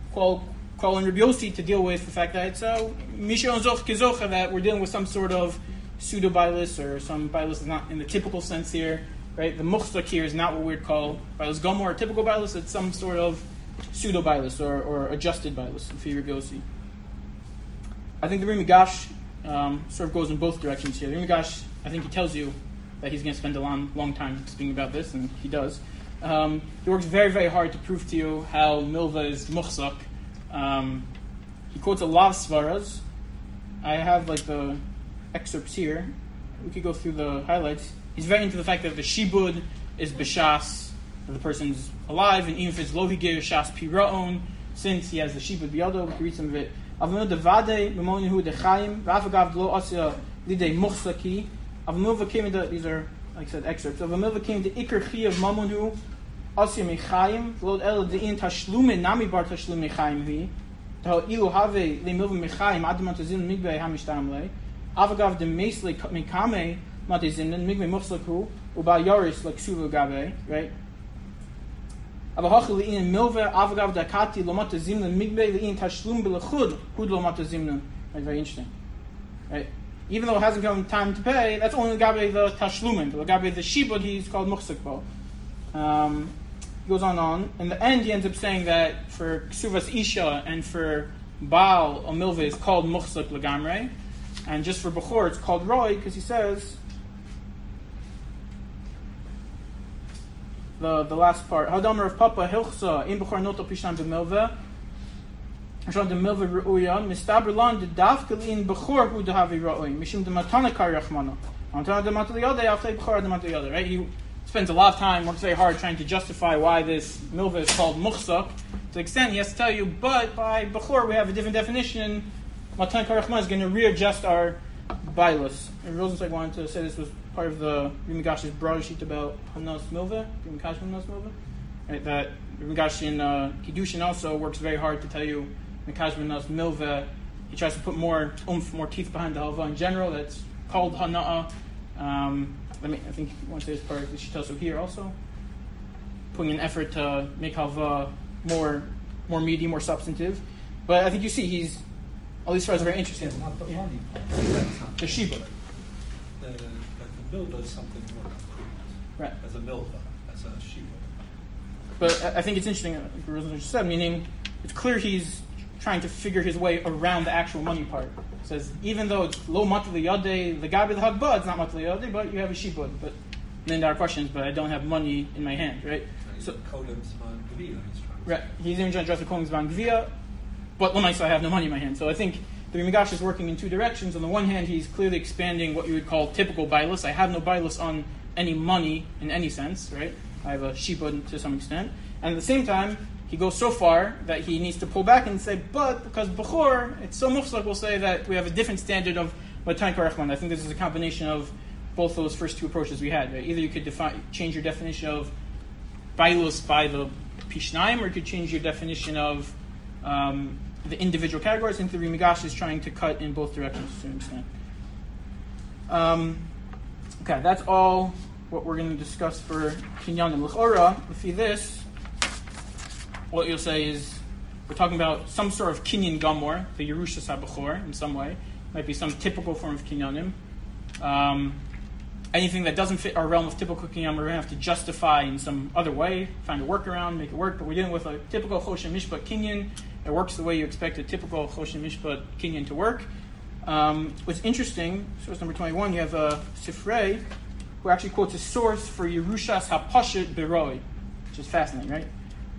call call in Rabbi Yossi to deal with the fact that it's uh, Misha and Zoch Kizocha, that we're dealing with some sort of pseudo bailus or some bailus is not in the typical sense here, right? The muchzak here is not what we'd call bailus gomor or typical bailus. It's some sort of pseudo bailus or, or adjusted bailus for Rabbi Yossi. I think the Ri Migash um, sort of goes in both directions here. The Ri Migash, I think he tells you that he's going to spend a long, long time speaking about this, and he does. Um, he works very, very hard to prove to you how milva is muchzak. Um, he quotes a lot of svaras. I have like the excerpts here. We could go through the highlights. He's very into the fact that the shibud is b'shas, that the person's alive, and even if it's lohigir shas piraon, since he has the shibud biyado, we can read some of it. Avnu devade b'monihu dechaim v'afagav lo asya lidei muchsaki. Avnu came to, these are, like I said, excerpts. Avnu came to ikar chi of mamonu asya mechaim v'lod el de'in tashlume nami bar tashlume mechaim hi. Ta'o ilu have le milva mechaim adamant azim migbei hamishtam le. Avagav de meisle mekame matizimnen migme muchslaku uba yoris like shuvu gabe, right? Avahach lein milva avagav dakati lo matizimnen migbe lein tashlum belachud hud lo matizimnen. Right, very interesting, right? Even though it hasn't come time to pay, that's only gabe the tashlumin. But gabe the shibud, he's called muchsakbo. Um, he goes on and on. In the end, he ends up saying that for ksuvas isha and for baal a milva is called muchsak legamre. And just for Bechor, it's called Roy, because he says, the the last part, Hadamer of Papa Hilchsa, in Bechor Noto Pishan B'milva, Shon de Milva Ru'uya, Mistaber Lan de Davkel in Bechor Hu de Havi Ro'uy, Mishim de Matana Kar Rachmana, Antana de Mataliyade, after Bechor de Mataliyade, right? He spends a lot of time, works very hard trying to justify why this Milva is called Muchsak. To the extent he has to tell you, but by Bechor we have a different definition. Matan Karachman is going to readjust our bailus. And Rosenzweig wanted to say this was part of the Ri Migash's broader sheet about Hanas Milva, Ri Migash Hanas Milva. Right, that Ri Migash in uh, Kiddushin also works very hard to tell you Mikash Hanas Milva. He tries to put more oomph, more teeth behind the halva in general. That's called Hana'a. Um, let me, I think he wants to say this part of the Shitasu here also. Putting an effort to make halva more, more meaty, more substantive. But I think you see he's, at least for us, very interesting. Yeah, not the yeah. money part. The Shiba. The, that the milva is something more concrete. Right. As a milva, as a Shiba. But I think it's interesting, like Rosen just said, meaning it's clear he's trying to figure his way around the actual money part. It says, even though it's lo matli yade, the gabi the hagba, it's not matli yade, but you have a Shiba. But then there are questions, but I don't have money in my hand, right? So, Kolim's man Gvia, he's trying to right. He's even trying to address the Kolim's man Gvia. But so I have no money in my hand. So I think the Ri Migash is working in two directions. On the one hand, he's clearly expanding what you would call typical bailus. I have no bailus on any money in any sense, right? I have a shibud to some extent. And at the same time, he goes so far that he needs to pull back and say, but because Bechor, it's so muchzak, we'll say that we have a different standard of Matan Karachman. I think this is a combination of both those first two approaches we had. Right? Either you could define, change your definition of bailus by the Pishnaim, or you could change your definition of um, the individual categories. I think the Ri Migash is trying to cut in both directions to an extent. Um, okay, that's all what we're going to discuss for Kinyanim. L'chora, if you this, what you'll say is we're talking about some sort of Kinyan Gamor, the Yerushas HaBechor, in some way. Might be some typical form of Kinyanim. Um, anything that doesn't fit our realm of typical Kinyanim, we're going to have to justify in some other way, find a workaround, make it work. But we're dealing with a typical Choshen Mishpat Kinyan. It works the way you expect a typical Choshen Mishpat Kinyan to work. Um, what's interesting, source number twenty-one, you have uh, Sifrei, who actually quotes a source for Yerushas HaPashit Beroi, which is fascinating, right?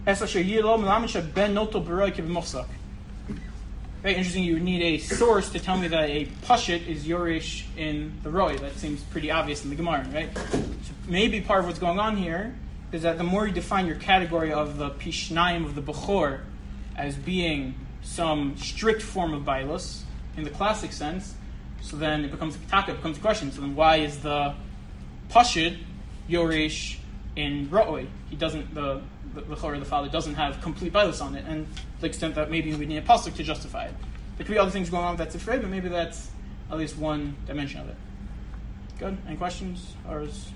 Very interesting, you would need a source to tell me that a Pashit is Yorish in the Roi. That seems pretty obvious in the Gemara, right? So maybe part of what's going on here is that the more you define your category of the Pishnayim of the Bechor as being some strict form of bailus in the classic sense, so then it becomes taka, it becomes a question. So then why is the Pashid Yorish in Ra'oi? He doesn't, the the, the, the father doesn't have complete bailus on it, and to the extent that maybe we need a pasuk to justify it. There could be other things going on with that Sifrei, but maybe that's at least one dimension of it. Good? Any questions? Or is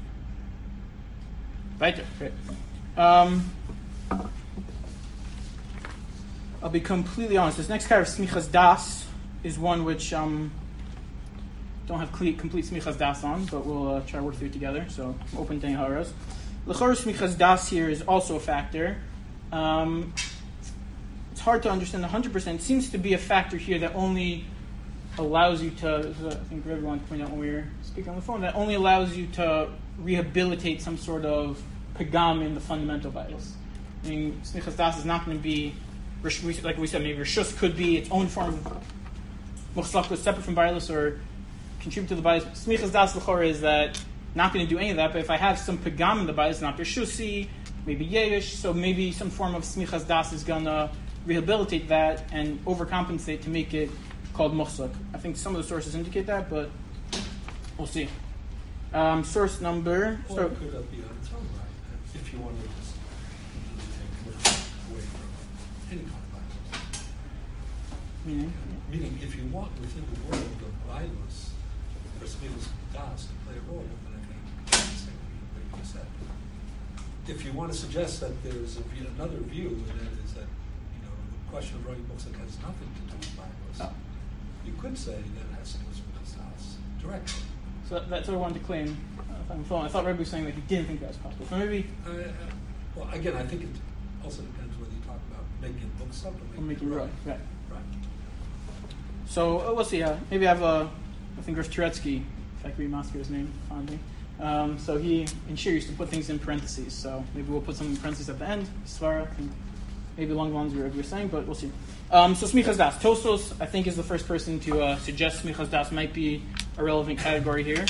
weiter? Great. Um, I'll be completely honest. This next kind of smichas das is one which um don't have complete, complete smichas das on, but we'll uh, try to work through it together. So I'm open to any haras. L'chor smichas das here is also a factor. Um, it's hard to understand one hundred percent. It seems to be a factor here that only allows you to, I think everyone pointed out when we were speaking on the phone, that only allows you to rehabilitate some sort of pagam in the fundamental vials. I mean, smichas das is not going to be, like we said, maybe reshus could be its own form of muchsalkus, separate from violus, or contribute to the bias. Smichas das l'chor is that not going to do any of that, but if I have some pagam in the bias, not reshusi, maybe yesh, so maybe some form of smichas das is going to rehabilitate that and overcompensate to make it called muchsak. I think some of the sources indicate that, but we'll see. Um, source number. Or So, it could be on its own right, if you want to just take away from any kind of violence. meaning, Meaning, if you want within the world of violence for smichas das to play a role, then I think that's the way you said. If you want to suggest that there's a view, another view, and that is that you know the question of writing books that has nothing to do with violence, Oh. you could say that it has to do with smichas das directly. so that's what I wanted to claim. Uh, if I'm following. I thought Rebbe was saying that he didn't think that was possible. So maybe Uh, uh, well, again, I think it also depends whether you talk about making books up or we'll making, make it it right. Right. Right. So uh, we'll see. Uh, maybe I have a, I think Griff Turetsky, if I can remaster his name fondly. Um, so he in Shir used to put things in parentheses. So maybe we'll put some in parentheses at the end. Svara, and maybe along the lines we were, we were saying, but we'll see. Um, so smichas das. Tostos, I think, is the first person to uh, suggest smichas das might be a relevant category here.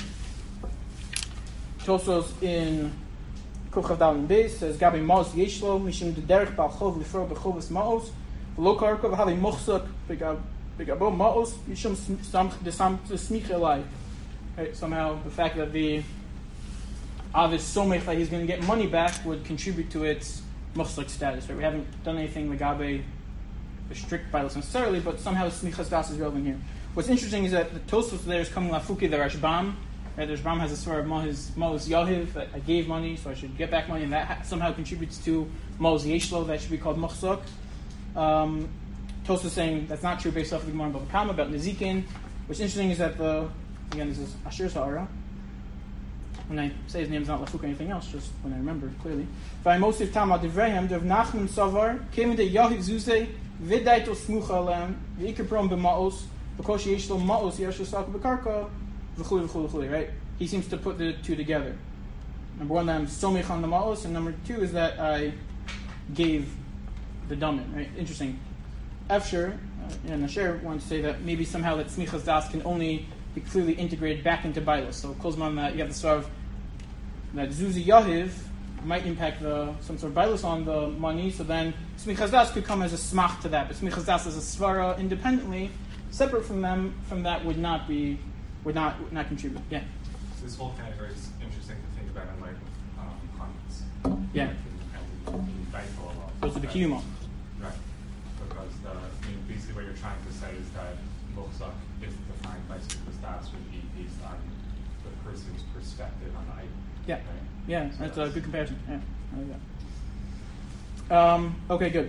Tostos in Kuchav Dal and Beis says Gabi Maos Yeshlo Mishim de Derech Bal Chov Lifro Bechovas Maos V'lo Karkov Havi Mochzak Begabo Maos Mishim Samch de Sam de Smicha Elai. Right, somehow the fact that the Avis Somech that he's going to get money back would contribute to its Mochzak status. Right, we haven't done anything Legabe the strict violence necessarily, but somehow smichas das is relevant here. What's interesting is that the Tosfos there is coming lafuki the Rashbam. Right, the Rashbam has a sort of Mo's Mo's Yahiv that I gave money, so I should get back money, and that ha- somehow contributes to Mo's Yeshlo that should be called Muchzak. Um, Tosfos is saying that's not true based off of the Gemara Bava Kama about Nezikin. What's interesting is that the again this is Asher Sa'ara. When I say his name is not Lafuk or anything else, just when I remember clearly. V'ayimosiv Tama Divrehim Dev Nachman Savar Kim de Yahiv Zuzei Vidaitos Smucha Alem V'ikaprom B'Maos V'kosh Yeshlo Maos Yeshlo Sak B'Karka V'chuli V'chuli V'chuli. Right? He seems to put the two together. Number one, that I'm somich on the Maos, and number two is that I gave the Damin. Right? Interesting. Efsher uh, and Asher wanted to say that maybe somehow that Smichas Das can only be clearly integrated back into Bailos. So Kozman that you have the sort of that Zuzi Yahiv might impact the some sort of Bailos on the money, so then Smichas Das could come as a smach to that. But Smichas Das as a svara independently, separate from them, from that would not be would not would not contribute. Yeah. So this whole category is interesting to think about in light of um, comments. Yeah. And, and, and Daitel a lot. Goes to the Kiyuma. Right. Because the, I mean, basically what you're trying to say is that Mochzak, if defined by Smichas Das, would be based on the person's perspective on the item. Yeah. Right? Yeah, So that's a good comparison. Yeah, I like that. Um, okay, good.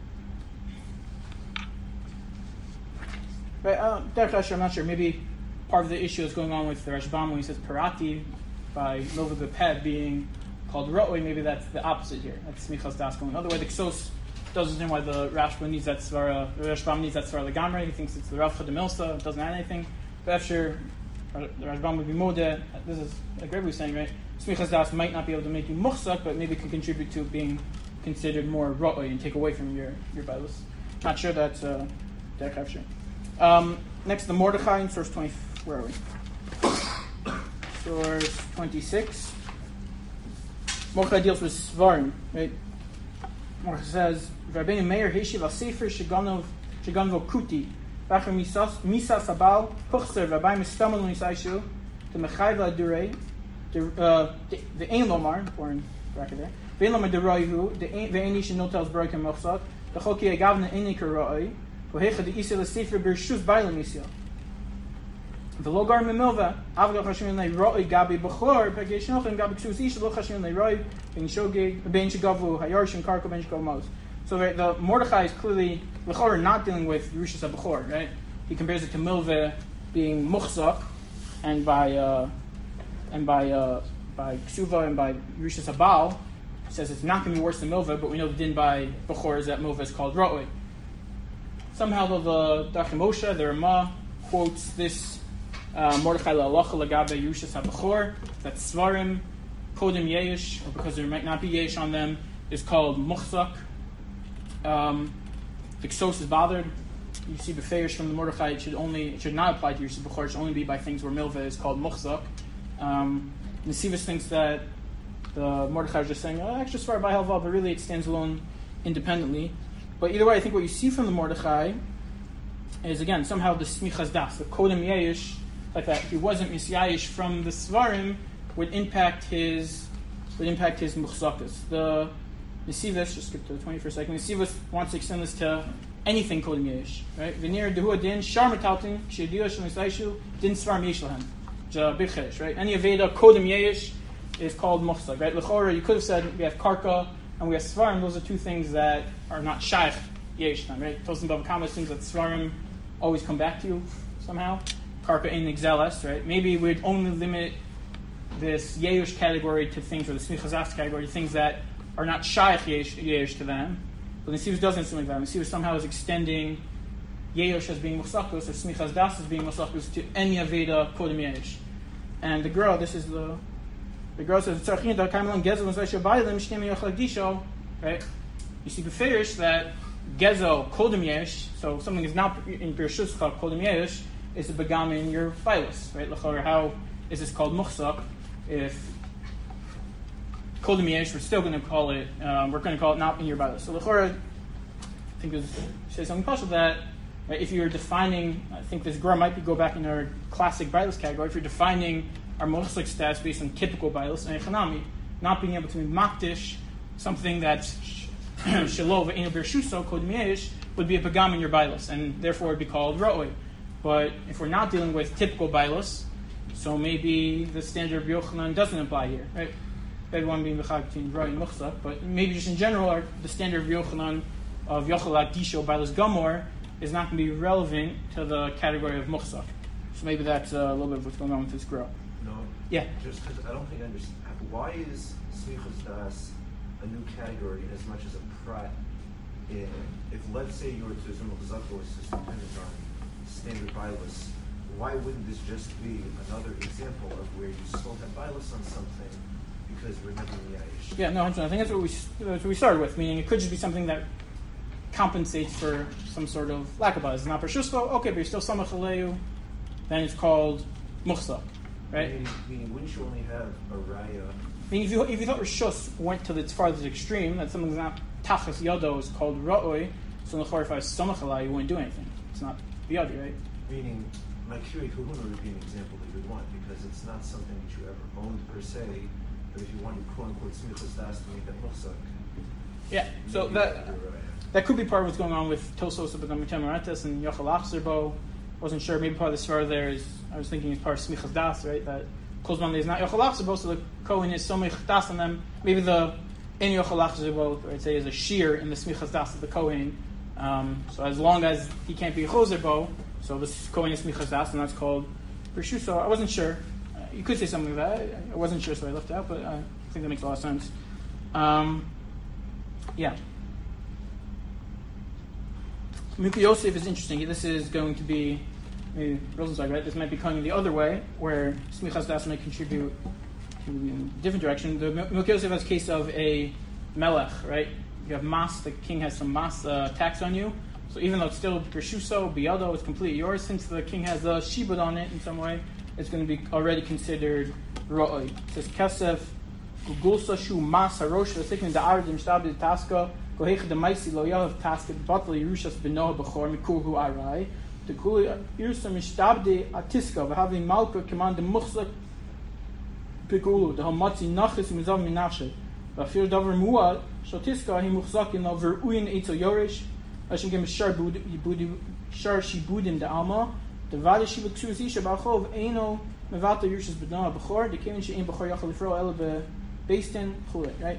Right, uh, Derek Asher, I'm not sure. Maybe part of the issue is going on with the Rashbam when he says Parati by Nova Geped being called Rotway. Maybe that's the opposite here. That's Smichas Das going the other way. The Ksos doesn't understand why the Rashbam needs that Svara. The Rashbam needs that Svara Legamre. He thinks it's the Rav de Milsa. It doesn't add anything. But after the Rashbam would be Modeh. This is like Rebbe was saying, right? Smichas Das might not be able to make you muchzak, but maybe can contribute to being considered more ra'oi and take away from your your Bailos. Not sure that's uh, Derek Afsher. Um, next, the Mordechai in source twenty. Where are we? Source twenty-six. Mordechai deals with Svarim, right? Mordechai says, "Rabbeinu Meir Heshiv al Sefer Sheganov Sheganvo Kuti V'achar Misas Misas Abal Puchser Rabbi Mistamal Nisaishu to Mechayva Durei the the Ein Lomar or in bracket there the Ein Lomar Durayhu the the Ein Ish No tells Broken Mochzak the Choki Agavna Einik Roi V'hecha the Isel Sefer Bershus Bailam Isel the Logar Memilva Avga Chashmin Lei Roi Gabi Bechor Pegesh Nochen Gabi Ksus Ish Lo Chashmin Lei Roi Ben Shogeg Ben Shagavu Hayarshim Karko Ben Shagav Mos. So So right, the Mordechai is clearly l'chorah not dealing with Yerushas HaBechor, right? He compares it to Milveh being muchzak, and by uh, and by uh, by Ksuva and by Yerushas HaBaal, he says it's not going to be worse than Milveh, but we know the din by Bechor is that Milveh is called Ra'oi. Somehow the Darchei Moshe, the Ramah, quotes this uh, Mordechai la'alacha lagabe Yerushas HaBechor, that Svarim, Kodem Yesh, or because there might not be Yesh on them, is called Muchzak. Um, the Ksos is bothered. You see Befeish from the Mordechai, it should only it should not apply to Yerushas HaBechor, it should only be by things where Milveh is called Muchzak. Um, Nesivus thinks that the Mordechai is just saying, oh, extra Svar by Halva, but really it stands alone independently. But either way, I think what you see from the Mordechai is, again, somehow the Smichas Das, the Kodem Yesh, like that, he wasn't Misyayish from the Svarim, would impact his would impact his Muchzakas. The Nesivus, just skip to the twenty for a second, Nesivus wants to extend this to anything Kodem Yesh, right? V'nir Dehu Adin, Shar Metaltin, Shediyo Shem Yisraishu, Din Svarim Yesh Lahem. It's a big chedesh, right? Any Aveda, Kodem Yesh, is called Muchzak, right? L'chora, you could have said we have Karka and we have Svarim, those are two things that are not Shaykh Yesh time, right? Tosin Bava Kama assumes that Svarim always come back to you somehow. Karka in Exeles, right? Maybe we'd only limit this Yesh category to things, or the Smichas category, things that are not Shaykh Yesh, yesh to them. But Nesivus doesn't assume like that. Nesivus somehow is extending Yesh as being Muchzakus, or Smichas Das as being Muchzakus to any Aveda Kodem Yesh. And the girl, this is the the girl says, right? You see Befeish that Gezel Kodem Yesh, so something is not in Birshus called Kodem Yesh, is a begam in your Philus, right? L'chor, how is this called Muchzak? If Kodem Yesh, we're still going to call it, um, we're going to call it not in your Philus. So L'chor, I think there's say something possible that right, if you're defining, I think this Gra might be go back in our classic Philus category, if you're defining our Muchzak status based on typical Philus and Echanami, not being able to be Makdish, something that's Shalov in Birshuso, Kodem Yesh, would be a Pagam in your Philus, and therefore would be called Ra'oi. But if we're not dealing with typical Philus, so maybe the standard of Yochanan doesn't apply here, right? Everyone being B'chag between Ra'oi and Muchzak, but maybe just in general, our, the standard of Yochanan of Yochalat Disho Philus Gamor is not going to be relevant to the category of Muchzak. So maybe that's uh, a little bit of what's going on with this girl. No. Yeah. Just because I don't think I understand. Why is Smichas Das a new category as much as a prat? In, if let's say you were to assume a Chazak was just dependent on standard Philus, why wouldn't this just be another example of where you still have Philus on something because we're not in the Yayish? Yeah, no, I think that's what we that's what we started with. Meaning, it could just be something that compensates for some sort of lack of Philus. It's not Bershusco, okay, but you're still Samach Aleu. Then it's called Muchzak, right? Meaning, meaning, wouldn't you only have a Raya? I mean, if you if you thought Rishus went to the farthest extreme, that something's not Tachas Yado is called Ra'oi, so in the Chor, if I was Samach Aleu, you wouldn't do anything. It's not Biyadi, right? Meaning, my Kiri Kahuna would be an example that you would want because it's not something that you ever owned per se, but if you wanted quote unquote Smichas Das to make that Muchzak. Yeah, so that that could be part of what's going on with Tosos of Begamitemoratis and Yochel Achzerbo. Wasn't sure, maybe part of the Svar there is, I was thinking it's part of Smichas Das, right? That Kozman is not Yochel Achzerbo, so the Kohen is Somich Das on them. Maybe the in Yochel Achzerbo, I'd say, is a shear in the Smichas Das of the Kohen. Um, so as long as he can't be Chozerbo, so this Kohen is Smichas Das, and that's called Birshu. So I wasn't sure. Uh, you could say something like that. I wasn't sure, so I left it out, but I think that makes a lot of sense. Um, yeah. Mikra Yosef is interesting. This is going to be, maybe Rosenzweig, right? This might be coming the other way, where Smichas Das might contribute to a different direction. The Mikra Yosef has a case of a melech, right? You have mas, the king has some mas uh, tax on you. So even though it's still Birshuso, Biyado, it's completely yours, since the king has a shibud on it in some way, it's going to be already considered Ra'oi. It says, Kesef, Gugulsa Shu Mas Harosh V'Siknin Da'ar Dim Shtabdi Taska Gohech Demaisi Lo Yahav Taska Batal Yerushas Benoah B'chor Mikurhu Arai Tekuli Yerusha Mishtabdi Atiska V'Havi Malka Command the Muchzak Pikulu the Hamatzi Nachis Mizav Minashe V'Afir Davar Muad Shotiska Hi Muchzakin Lo V'Uyin Eitzel Yorish Hashem Gem Shar Budi Shar Shibudim Da Alma the Vada Shiva Tzuzisha B'Achov Eino Mevata Yerushas Benoah B'chor the Kevin Shein B'chor Yachal Lifro Ela Be based in Chulet, right?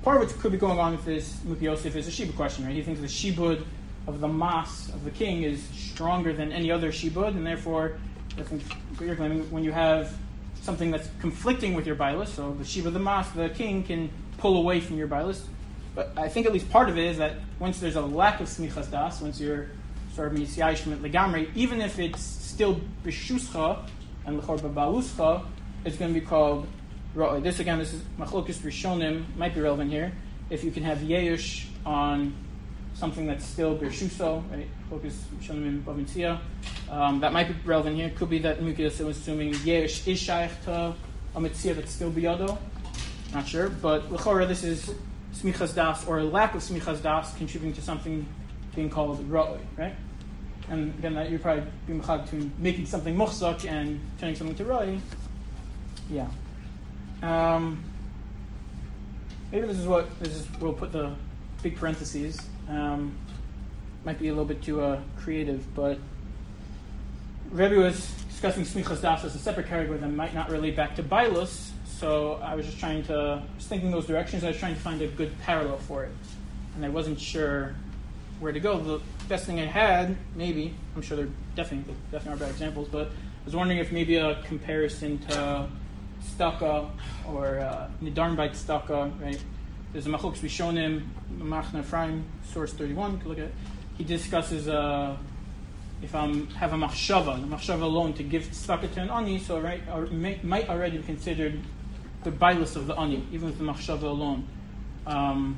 part of what could be going on with this Muki Yosef is a shibud question, right? He thinks the shibud of the mas of the king is stronger than any other shibud, and therefore, I think what you're claiming, when you have something that's conflicting with your bailus, so the shibud of the mas, the king can pull away from your bailus. But I think at least part of it is that once there's a lack of smichas das, once you're sort of misiyaishmet legamri, even if it's still b'shuscha and l'chor b'baluscha, it's going to be called ra'oi. This again, this is machlokes rishonim, might be relevant here. If you can have yeush on something that's still b'shuso, right? Machlokes rishonim in Bava Metzia, um, that might be relevant here. It could be that Muki is assuming yeush is shaykh to a metzia that's still biyado. Not sure, but l'chora this is smichas das or a lack of smichas das contributing to something being called ra'oi, right? And again, that you'd probably be mechag between making something muchzak and turning something to ra'oi. Yeah. Um, maybe this is what this is. We'll put the big parentheses. Um, might be a little bit too uh, creative, but Rebbe was discussing smichas das as a separate category that might not relate back to bailus. So I was just trying to, just thinking those directions. I was trying to find a good parallel for it, and I wasn't sure where to go. The best thing I had, maybe, I'm sure there definitely definitely are bad examples, but I was wondering if maybe a comparison to staka or uh, nidarn bite staka, right? There's a machlokes rishonim, Machna Ephraim, source thirty-one. You can look at it. He discusses uh, if I um, have a machshava, the machshava alone to give staka to an ani, so right, or may, might already be considered the bailus of the ani, even with the machshava alone. Um,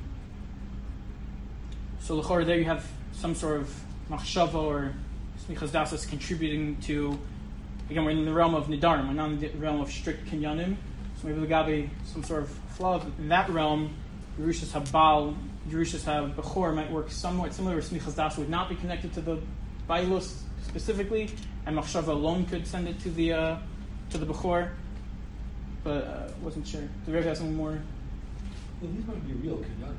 so l'chor there you have some sort of machshava or smichas dasas contributing to. Again, we're in the realm of nidarim, we're not in the realm of strict kinyanim. So maybe the gabi some sort of flaw in that realm. Yerushas habal, Yerushas habechor might work somewhat similar. Smichas das would not be connected to the bailus specifically, and machshava alone could send it to the uh, to the bechor. But uh, wasn't sure. Do Rebbe have something more? Well, these might be real kinyanim.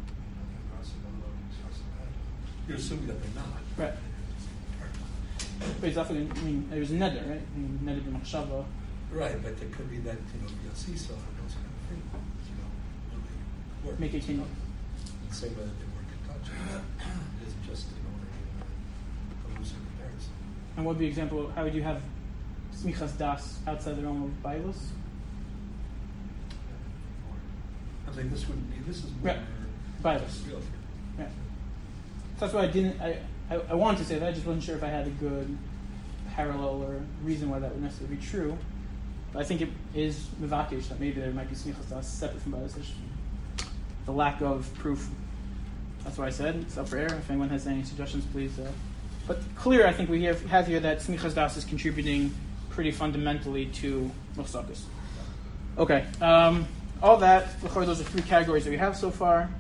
You're assuming that they're not. Right. But it's often, I mean, there's neder, right? I mean, neder b'machshava. Right, but there could be that, you know, yatzisa and those kind of things, you know, really work. Make it kinyan. The same way that they work in touch. It's just, you know, a, a looser comparison. And what would be an example? How would you have smichas das outside the realm of bailus? I think this would be, this is more Right. Bailus. real. Yeah. So that's why I didn't. I, I I wanted to say that. I just wasn't sure if I had a good parallel or reason why that would necessarily be true. But I think it is mivakish that maybe there might be smichas das separate from bailus. The lack of proof. That's what I said. It's up for air. If anyone has any suggestions, please. Uh, but clear, I think we have, have here that smichas das is contributing pretty fundamentally to muchzakus. Okay. Um, all that. Those are three categories that we have so far.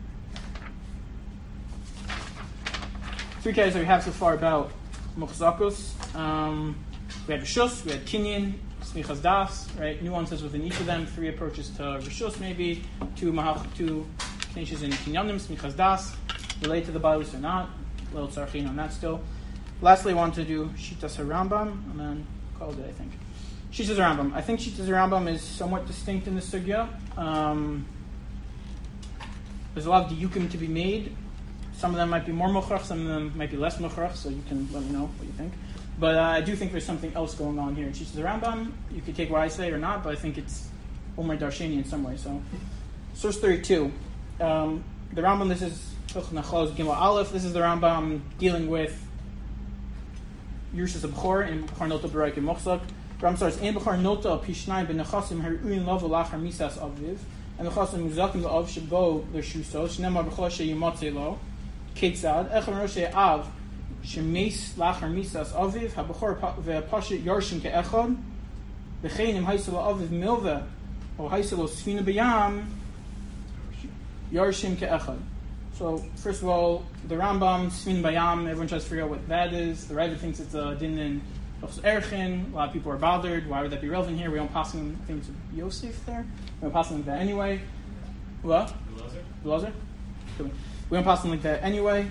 Three categories that we have so far about muchzakus. Um, we had rishus, we had kinyan, smichas das, right? Nuances within each of them. Three approaches to rishus, maybe two mahach, two finishes in kinyanim, smichas das, relate to the bailus or not. A little tzarchin on that still. Lastly, I want to do shitas harambam, and then call it. I think shitas harambam. I think shitas harambam is somewhat distinct in the sugya. Um, there's a lot of diyukim to be made. Some of them might be more mochrach, some of them might be less mochrach, so you can let me know what you think. But uh, I do think there's something else going on here in Shitas Rambam. You could take what I say or not, but I think it's Omer Darshani in some way. So, source thirty-two. Um, the Rambam, this is Nachos Gimel Aleph. This is the Rambam dealing with Yerushas Abchor and Bechor Nota B'Raik and Mochzak. Rambam starts, Ein Bechor Nota Pishnai Ben Nechasim Haruin Lov Lachar Misas Aviv and Nechasim Muzakim La'av Shebo L'Shusos Shnemar Bechor Sheyimatze Lo Ketzad Echam Roshei Av Shemeis Lachar Misas Aviv HaBechor Ve'Pashit Yarshim Ke'echad V'chein Im Haisel Aviv Milva or Haisel Sfina B'Yam Yarshim Ke'echad. So first of all, the Rambam Sfin Bayam, everyone tries to figure out what that is. The Rebbe thinks it's a din in Erchin. A lot of people are bothered. Why would that be relevant here? We don't pass him. I think it's Yosef there. We don't pass him like that anyway. What? Blazer. We don't pass him like that anyway.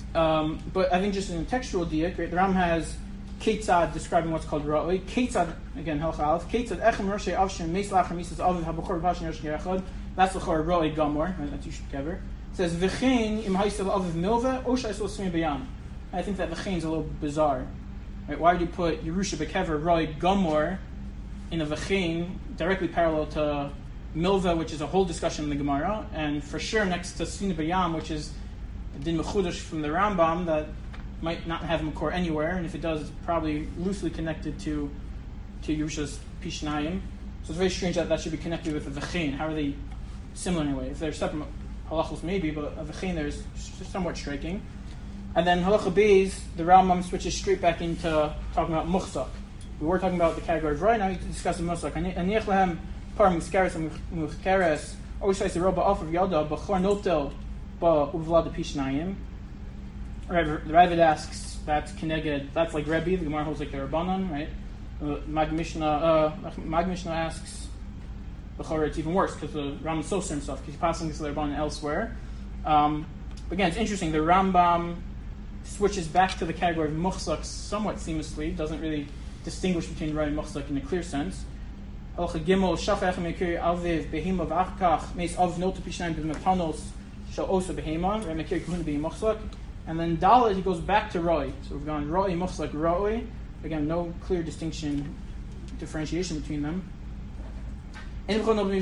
Um, but I think just in a textual diak, right? The Ram has Ketzad describing what's called Ra'oi. Ketzad again, Halacha Aleph. Ketzad echem roshei avshem meis lachar misas aviv habachor v'hashem rosh yerachad. That's the chor roi gamor. Right? That's Yishuv Kever. It says v'chein im haisel aviv milva osha isol smei b'yam. I think that v'chein is a little bizarre. Right? Why did you put Yerusha Bekever roi gamor in a v'chein directly parallel to milva, which is a whole discussion in the Gemara, and for sure next to Sfina B'yam, which is a din mechudash from the Rambam that might not have Makor anywhere, and if it does, it's probably loosely connected to to Yerusha's Pishnayim. So it's very strange that that should be connected with a v'chein. How are they similar in a way? If they're separate halachos, maybe, but a v'chein there is somewhat striking. And then halacha beis, the Rambam switches straight back into talking about muchsak. We were talking about the category of roi, now we discuss the muchsak. Aniach lehem par muchkeres and muchkeres, oishais roba off of yada, b'chor notel ba uvlad pishnayim. The Ravid asks, that's Keneged, that's like Rebbe, the Gemara holds like the Rabbanan, right? Uh, Mag Mishnah, uh, Mag Mishnah asks, B'chor, it's even worse, because the Rambam is so certain stuff, because he's passing this to the Rabbanan elsewhere. Um, but again, it's interesting, the Rambam switches back to the category of Muchsak somewhat seamlessly, doesn't really distinguish between Roi and Muchsak in a clear sense. Halacha Gimel, Shafach Mekiri Aviv, Behima V'achkach, Meis Av Nota Pishnayim B'mepanos, Shal Osa Behima, Right, Mekiri Kuhuna B'Yim Muchsak. And then Dalet, he goes back to Roi. So we've gone Roi, Muchsak, Roi. Again, no clear distinction, differentiation between them. It's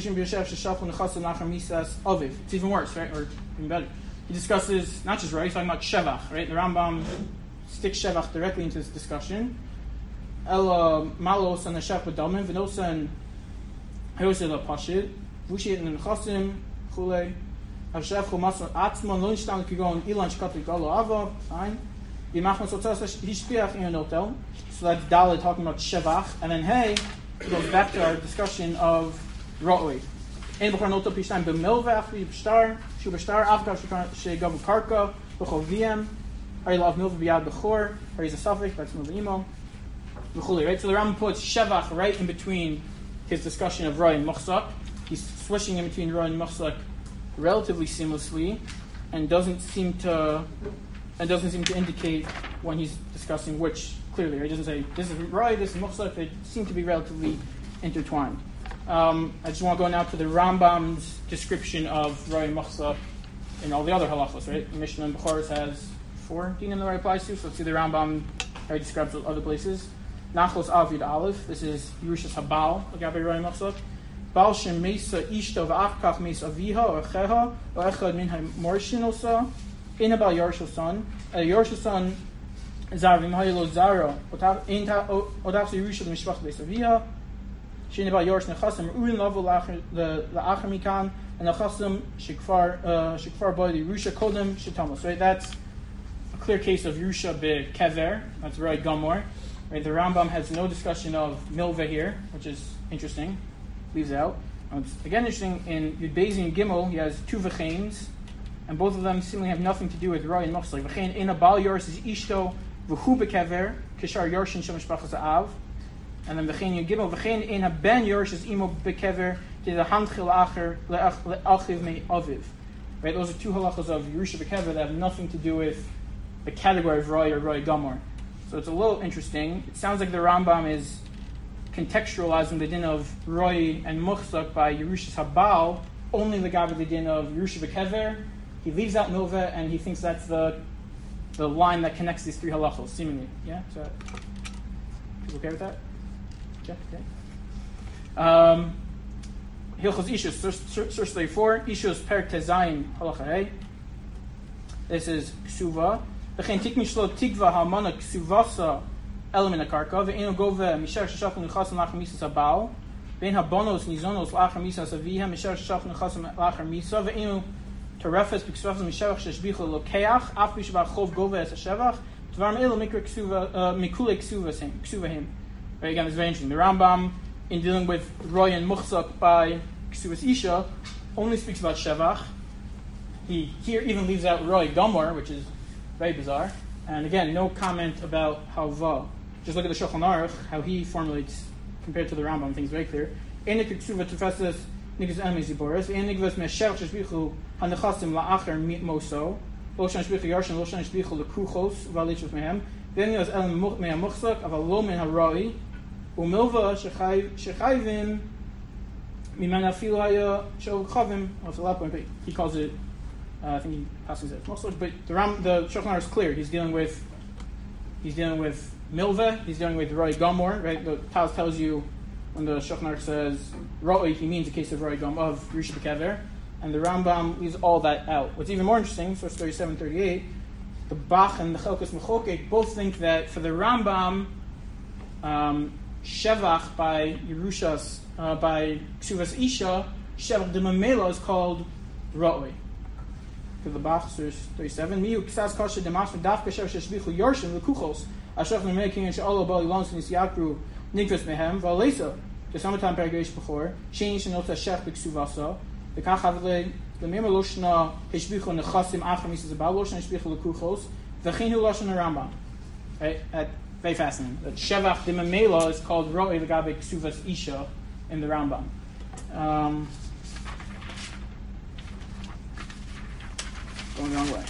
even worse, right? Or even better. He discusses not just Roi, he's talking about Shevach, right? The Rambam sticks Shevach directly into this discussion. Ela Malos and the Shef B'Damim, V'nosa and Hayoseh La Pashid, Vushit and Nechasim, Chulei. Hashem Chomas Atzmon Lo Nishtan Kigon Ilan Shkatrik Galo Ava. Fine. Yimachmas Otzas Hishpiach in Notel. So that's Dalet talking about Shevach, and then Hey goes back to our discussion of Roi. Ein B'chor Notel Pishnayim B'Milvach B'Shtar Shu B'Shtar Avkav Shegavu Karka B'Chol V'Yem Hari Lav Milva B'Yad B'Chor Hari Zasafik. That's Milva Imo. B'Chuli. Right. So the Rambam puts Shevach right in between his discussion of Roi and Muchsak. He's switching in between Roi and Muchsak relatively seamlessly, and doesn't seem to and doesn't seem to indicate when he's discussing which clearly. He doesn't say this is Roi, this is Muchsak. They seem to be relatively intertwined. Um, I just want to go now to the Rambam's description of Roi and Muchsak in all the other halachos. Right, Mishnah and Bechoros has four dinim that applies to. So let's see the Rambam how he describes other places. Nachos Avid Aleph. This is Yerushas Habal, Agabe Roi and Muchsak. Baal Shem Mesa Ishto V'Achkach Mesa Aviha or Cheha or Echad Min HaMorshin Osa In Abal Yorshel Son Yorshel Son Zar V'Mahayelo Zara Odav Yerusha L'Mishpach Beis Aviha Shin Abal Yorsh Nechasim Urin Lavu L'Achar Mikan and Nechasim Shekfar Shekfar Boy Yerusha Kodem Shetamos. Right, that's a clear case of Yerusha Bekever. That's Roi Gamor. Right, the Rambam has no discussion of Milva here, which is interesting. Leaves out. Um, it's again interesting, in Yud Beis and Gimel, he has two v'cheins, and both of them seemingly have nothing to do with Roi and Muchsak. V'chein in a Bal Yors is Ishto v'hu bekever, kishar Yorshin shem mishpachas Av. And then v'chein Yud Gimel, v'chein in a Ben Yors is Imo bekever, to the Handchil Acher le'achiv me Aviv. Right, those are two halachas of Yerusha bekever that have nothing to do with the category of Roi or Roi Gamor. So it's a little interesting. It sounds like the Rambam is contextualizing the din of Roi and Muchsak by Yerushas Habal, only the gab of the din of Yerusha Bekever. He leaves out Milva, and he thinks that's the the line that connects these three halachos, seemingly. Yeah? So, people okay with that? Yeah? Okay. Um, Hilchos Ishus, source thirty-four, Ishus Per Tezayin Halacha Hey. This is Ksuva. V'chein tikni shlo tikva ha'amana Ksuvasa element akarka ve'eno gove misher sheshachnu nechasim lachar misas habal ve'en habonos nizonos lachar misas aviha misher sheshachnu nechasim lachar misa ve'eno terefes b'ksuvasa misherach sheshbichu lokeach af b'shavar chov gove es hashevach tvarim elo mikra ksuva mikule ksuva him. Right, again, it's very interesting. The Rambam, in dealing with Roi and Muchsak by Ksuvas Isha, only speaks about shevach. He here even leaves out Roi Gamor, which is very bizarre. And again, no comment about Halva. Just look at the Shulchan Aruch, how he formulates compared to the Rambam. I think it's very clear. Enik ksuva tefesses nigus enemies ziboris. Enik ves mesher sheshbichu hanechasim la'acher moso. Lo shan shbichu yarshin lo shan shbichu lekruchos v'alichus mehem. Then he was el mea muchsak aval lo min haroi. Umilva shechayvim miman afilu haya shel chavim. Well, a lot point, but he calls it. Uh, I think he passes it. But the Ram, the Shulchan Aruch is clear. He's dealing with. He's dealing with milva. He's dealing with roi gamor. Right. The Taz tells you when the Shulchan Aruch says roi, he means a case of roi gam of Risha B'Kever, and the Rambam leaves all that out. What's even more interesting, source thirty-seven, thirty-eight, the Bach and the Chelkas Mechokek both think that for the Rambam, um, Shevach by Yerushas, uh, by Ksuvas Isha, Shevach de Mamela is called Roi. To the Bach, source thirty-seven, Miu Ksas Kasha de Masma Daf Kasher Sheshbichu Yorshim Lekuchos, Ashach Nemeking and Sha'alo Bali Lons Nisyakru Nikvas Mehem, Valesa, the Samatam Paragesh Bechor, Shein Shanota Shech Biksuvasa, the Kachavle, the Mema Loshna Heshbichu Nechasim Acham is about Loshna Heshbichu Lekuchos, the Chinu Loshna Rambam. Right? At, very fascinating. That Shevach de Mamela is called Roi Legabe Ksuvas Isha in the Rambam. Um, Going the wrong way.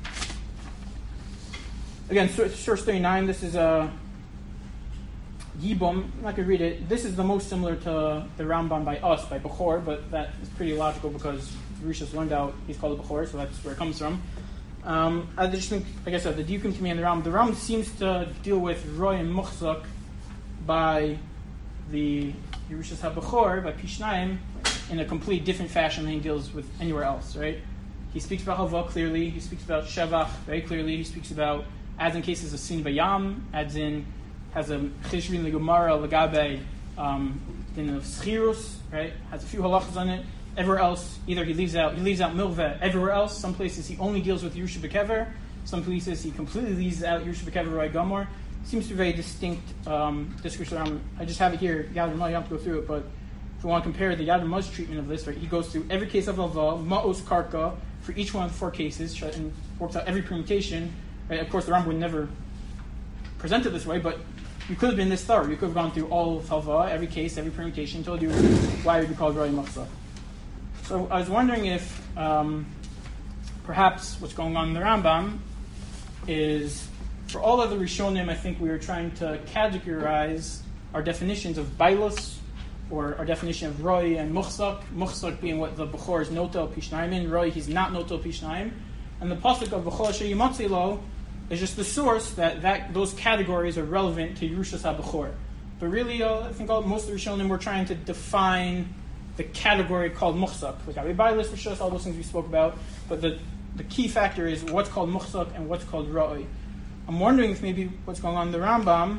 Again, source thirty-nine, this is a Yibum. I'm not going to read it. This is the most similar to the Rambam by us, by Bechor, but that is pretty logical because Rishas learned out he's called a Bechor, so that's where it comes from. Um, I just think, like I said, the Diukim to me and the Ram, the Ram seems to deal with Roy and Muchzak by the Yerushas HaBechor, by Pishnayim, in a complete different fashion than he deals with anywhere else, right? He speaks about Hava clearly. He speaks about Shevach very clearly. He speaks about, adds in cases of Sin Bayam, adds in, has a Chishrin Legumara Legabe, um, din of Schirus, right? Has a few halachas on it. Everywhere else, either he leaves out, he leaves out Milveh. Everywhere else, some places he only deals with Yerusha B'Kever. Some places he completely leaves out Yerusha B'Kever Roi Gomor. Seems to be very distinct um, discourse around. I just have it here. Yad Ramah, you don't have to go through it, but if we want to compare the Yad Ramah's treatment of this, right? He goes through every case of Lava, Ma'os Karka, for each one of the four cases, and works out every permutation. Right? Of course, the Rambam would never present it this way, but you could have been this thorough. You could have gone through all of Halva, every case, every permutation, told you why it would be called Roi Machzak. So I was wondering if um, perhaps what's going on in the Rambam is, for all of the Rishonim, I think we were trying to categorize our definitions of Bailus, or our definition of Roi and Muchzak, Muchzak being what the Bechor is Notel Pishnayim in, Roi he's not Notel Pishnayim, and the pasuk of Bechor Asher Yimatzi Lo is just the source that, that those categories are relevant to Yerushas HaBechor. But really, uh, I think all, most of the Rishonim were trying to define the category called Muchzak, like Abi Bailis, Rishos, all those things we spoke about, but the, the key factor is what's called Muchzak and what's called Roi. I'm wondering if maybe what's going on in the Rambam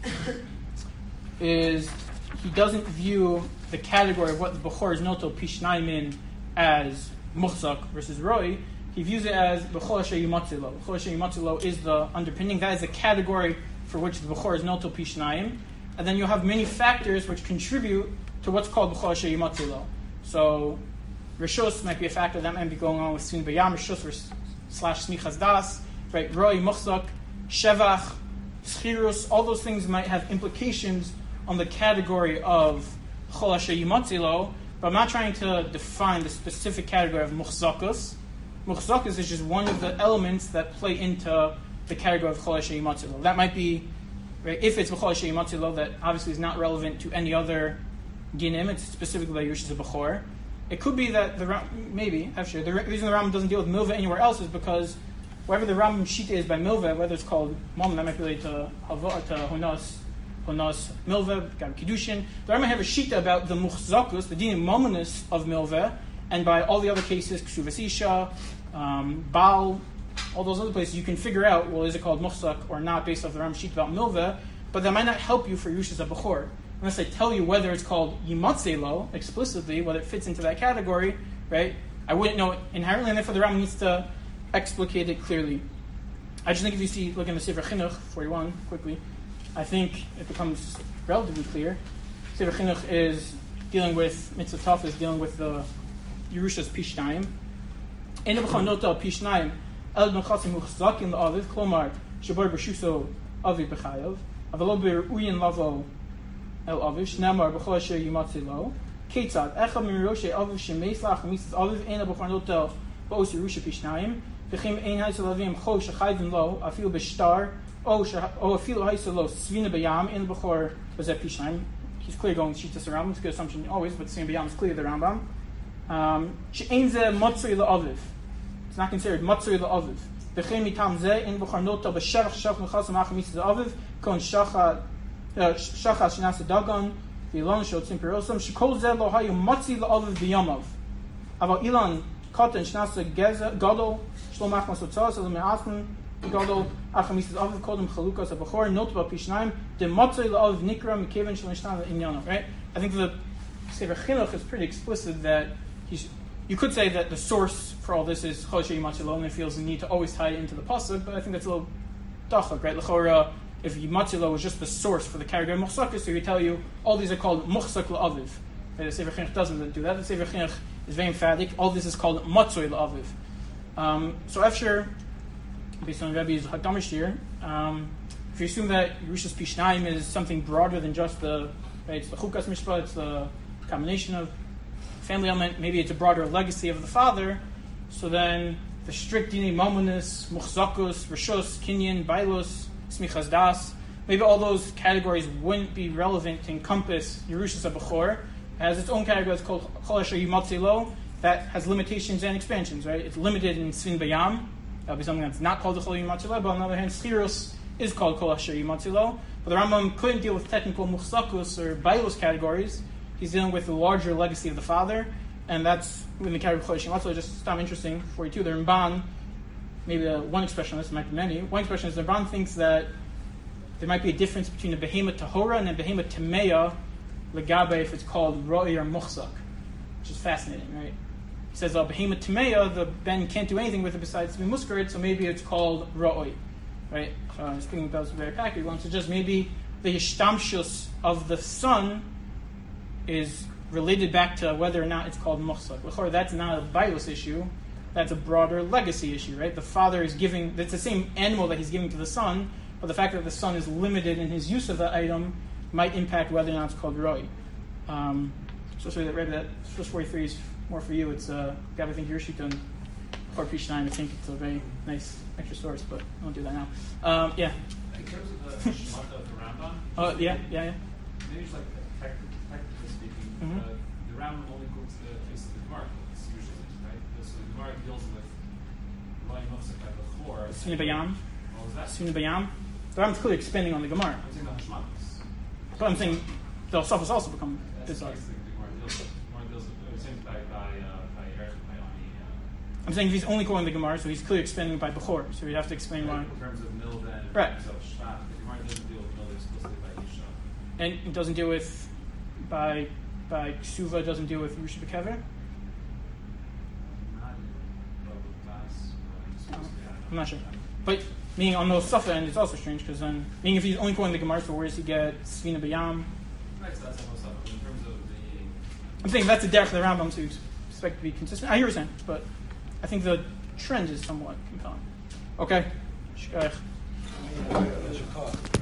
is he doesn't view the category of what the Bechor is Noto Pishnayim in as Muchzak versus Roi. He views it as Bechor Asher Yimatzilo. Bechor Asher Yimatzilo is the underpinning. That is the category for which the Bechor is Noto Pishnayim. And then you'll have many factors which contribute to what's called Bechor Asher Yimatzilo. So Rishos might be a factor that might be going on with Sin Bayam, Rishos slash Smichas Das, right? Roi, Muchzak, Shevach, Schirus, all those things might have implications on the category of Chol Asher Yimatzilo, but I'm not trying to define the specific category of Muchzakus. Muchzakus is just one of the elements that play into the category of Chol Asher Yimatzilo. That might be, right, if it's Chol Asher Yimatzilo, that obviously is not relevant to any other Ginim, it's specifically by Yerushas Bechor. It could be that the maybe, actually, the reason the Rambam doesn't deal with Milveh anywhere else is because wherever the Rambam Shita is by Milveh, whether it's called Mom, that might be related to Hava, to Honas, Honas Milveh, Kiddushin. The Rambam have a Shita about the Muchzakus, the Din Mominus of Milveh, and by all the other cases, Ksuvas Isha, um, Baal, all those other places, you can figure out, well, is it called Muchzak or not based off the Rambam Shita about Milveh, but that might not help you for Yerushas HaBechor. Unless I tell you whether it's called Yimatzelo explicitly, whether it fits into that category, right? I wouldn't know it inherently, and therefore the Rambam needs to explicate it clearly. I just think if you see, look in the Sefer Chinuch, forty-one, quickly, I think it becomes relatively clear. Sefer Chinuch is dealing with, Mitzvah Tov is dealing with the Yerushas Pishnayim. Ein B'chon Notel Pishnayim, El B'chasim Muchzakim L'Aviv, Klomar, Shabor B'shuso Aviv B'chayav, Avelo B'Uyin Lavo El Aviv, Shnamar B'chol Asher Yimatzilo, Ketzad, Echad Miroshei Aviv Shemeslach, Mitzvah Aviv, Ein B'chon Notel B'os Yerusha Pishnayim, V'chim Ein Haitzel Avim Chol Shechayvim Lo, Afil B'Shtar, Oh, oh, filo haisalo svina bayam in bechor was at Pishnaim. He's clear going Shitas Rambam. It's a good assumption always, but svina bayam is clear the Rambam. Um, She'enze matzui la'aviv. It's not considered matzui la'aviv. B'chem mitam zeh in bechor nota b'sherach shach mechasam acham mitzvah la'aviv kon shacha shacha shenasa dagon v'ilon shotzim pirosam shekol zeh lo hayu matzi la'aviv b'yamav. Aval ilan katan shenasa gadol shlom achmas otzas elam me'atman gadol acham mitzvah la'aviv kodem chalukas abachor nota b'pishnaim de matzui la'aviv nikra mikeven shlo nishtana inyanav. Right? I think the Sefer Chinuch is pretty explicit that he's, you could say that the source for all this is Choshe Yimatzilo, and it feels the need to always tie it into the pasuk, but I think that's a little dachak, right? L'chora, if Yimatzilo was just the source for the category of Muchsakis, so he would tell you all these are called Muchsak La'aviv. Right? The Sefer Chinuch doesn't do that. The Sefer Chinuch is very emphatic. All this is called Matzoi La'aviv. Um, so after, based on Rebbe's Hakdamish here, um, if you assume that Yerushas Pishnaim is something broader than just the, right, it's the Chukas Mishpah, it's the combination of family element, maybe it's a broader legacy of the father, so then the strict dini momunus, muchzakus, rishos, kinyan, bailos, smichas das, maybe all those categories wouldn't be relevant to encompass Yerushas HaBechor. It has its own category, it's called Chol Asher Yimatzilo, that has limitations and expansions, right? It's limited in Svin Bayam, that'll be something that's not called the Chol Yimatzilo, but on the other hand, Schiros is called Chol Asher Yimatzilo, but the Rambam couldn't deal with technical muchzakus or bailos categories. He's dealing with the larger legacy of the father, and that's in the category of Chodesh. Also, just some interesting for you too. The Ramban, maybe uh, one expression on this, might be many. One expression is the Ramban thinks that there might be a difference between a behemoth tahora and a behemoth tameya, legabe if it's called roi or muchzak, which is fascinating, right? He says a behemoth tameya, the ben can't do anything with it besides to be muskared, so maybe it's called roi, right? So I was thinking that was a very packaged one. So just maybe the yishtamshus of the son is related back to whether or not it's called muhsak. L'chor, that's not a bios issue, that's a broader legacy issue, right? The father is giving, it's the same animal that he's giving to the son, but the fact that the son is limited in his use of the item might impact whether or not it's called roi. Um, so sorry that read that, Source forty-three is more for you. It's, uh, Gab, I think Yerushiton, or Pishnaim, I think it's a very nice extra source, but I won't do that now. Um, yeah. In terms of the Shemata of the Rambam, Oh, uh, yeah, yeah, yeah. maybe it's like technically, technically speaking, Mm-hmm. uh, the Rambam only quotes the case of the Gemara quotes usually, right? So the Gemara deals with Roi Mufsek by Bechor. Svina Bayam. What was that? Svina Bayam. The Rambam's clearly expanding on the Gemara. I'm saying the Hashmatas. But I'm saying the Sofos also become That's bizarre. the case the Gemara deals with. Gemara deals with, it seems by, by, uh, by Erech, by Ani. Uh, I'm saying if he's only quoting the Gemara, so he's clearly expanding by Bechor, so we'd have to explain why. in terms of Milva and in Right. terms of Shvat, the Gemara doesn't deal with Milva explicitly by Isha. And it doesn't deal with, by by Ksuva, it doesn't deal with Yerusha B'Kever? Not in Bava Bas, uh, Oh, yeah, I'm not sure. But meaning on the Safa end, it's also strange, because then, meaning if he's only quoting the Gemara, so where does he get Svina Bayam? Right, so that's almost up. In terms of the I'm saying that's the derech of the Rambam to expect to be consistent. I hear what you're saying, but I think the trend is somewhat compelling. Okay. Shkoyach. There's a car.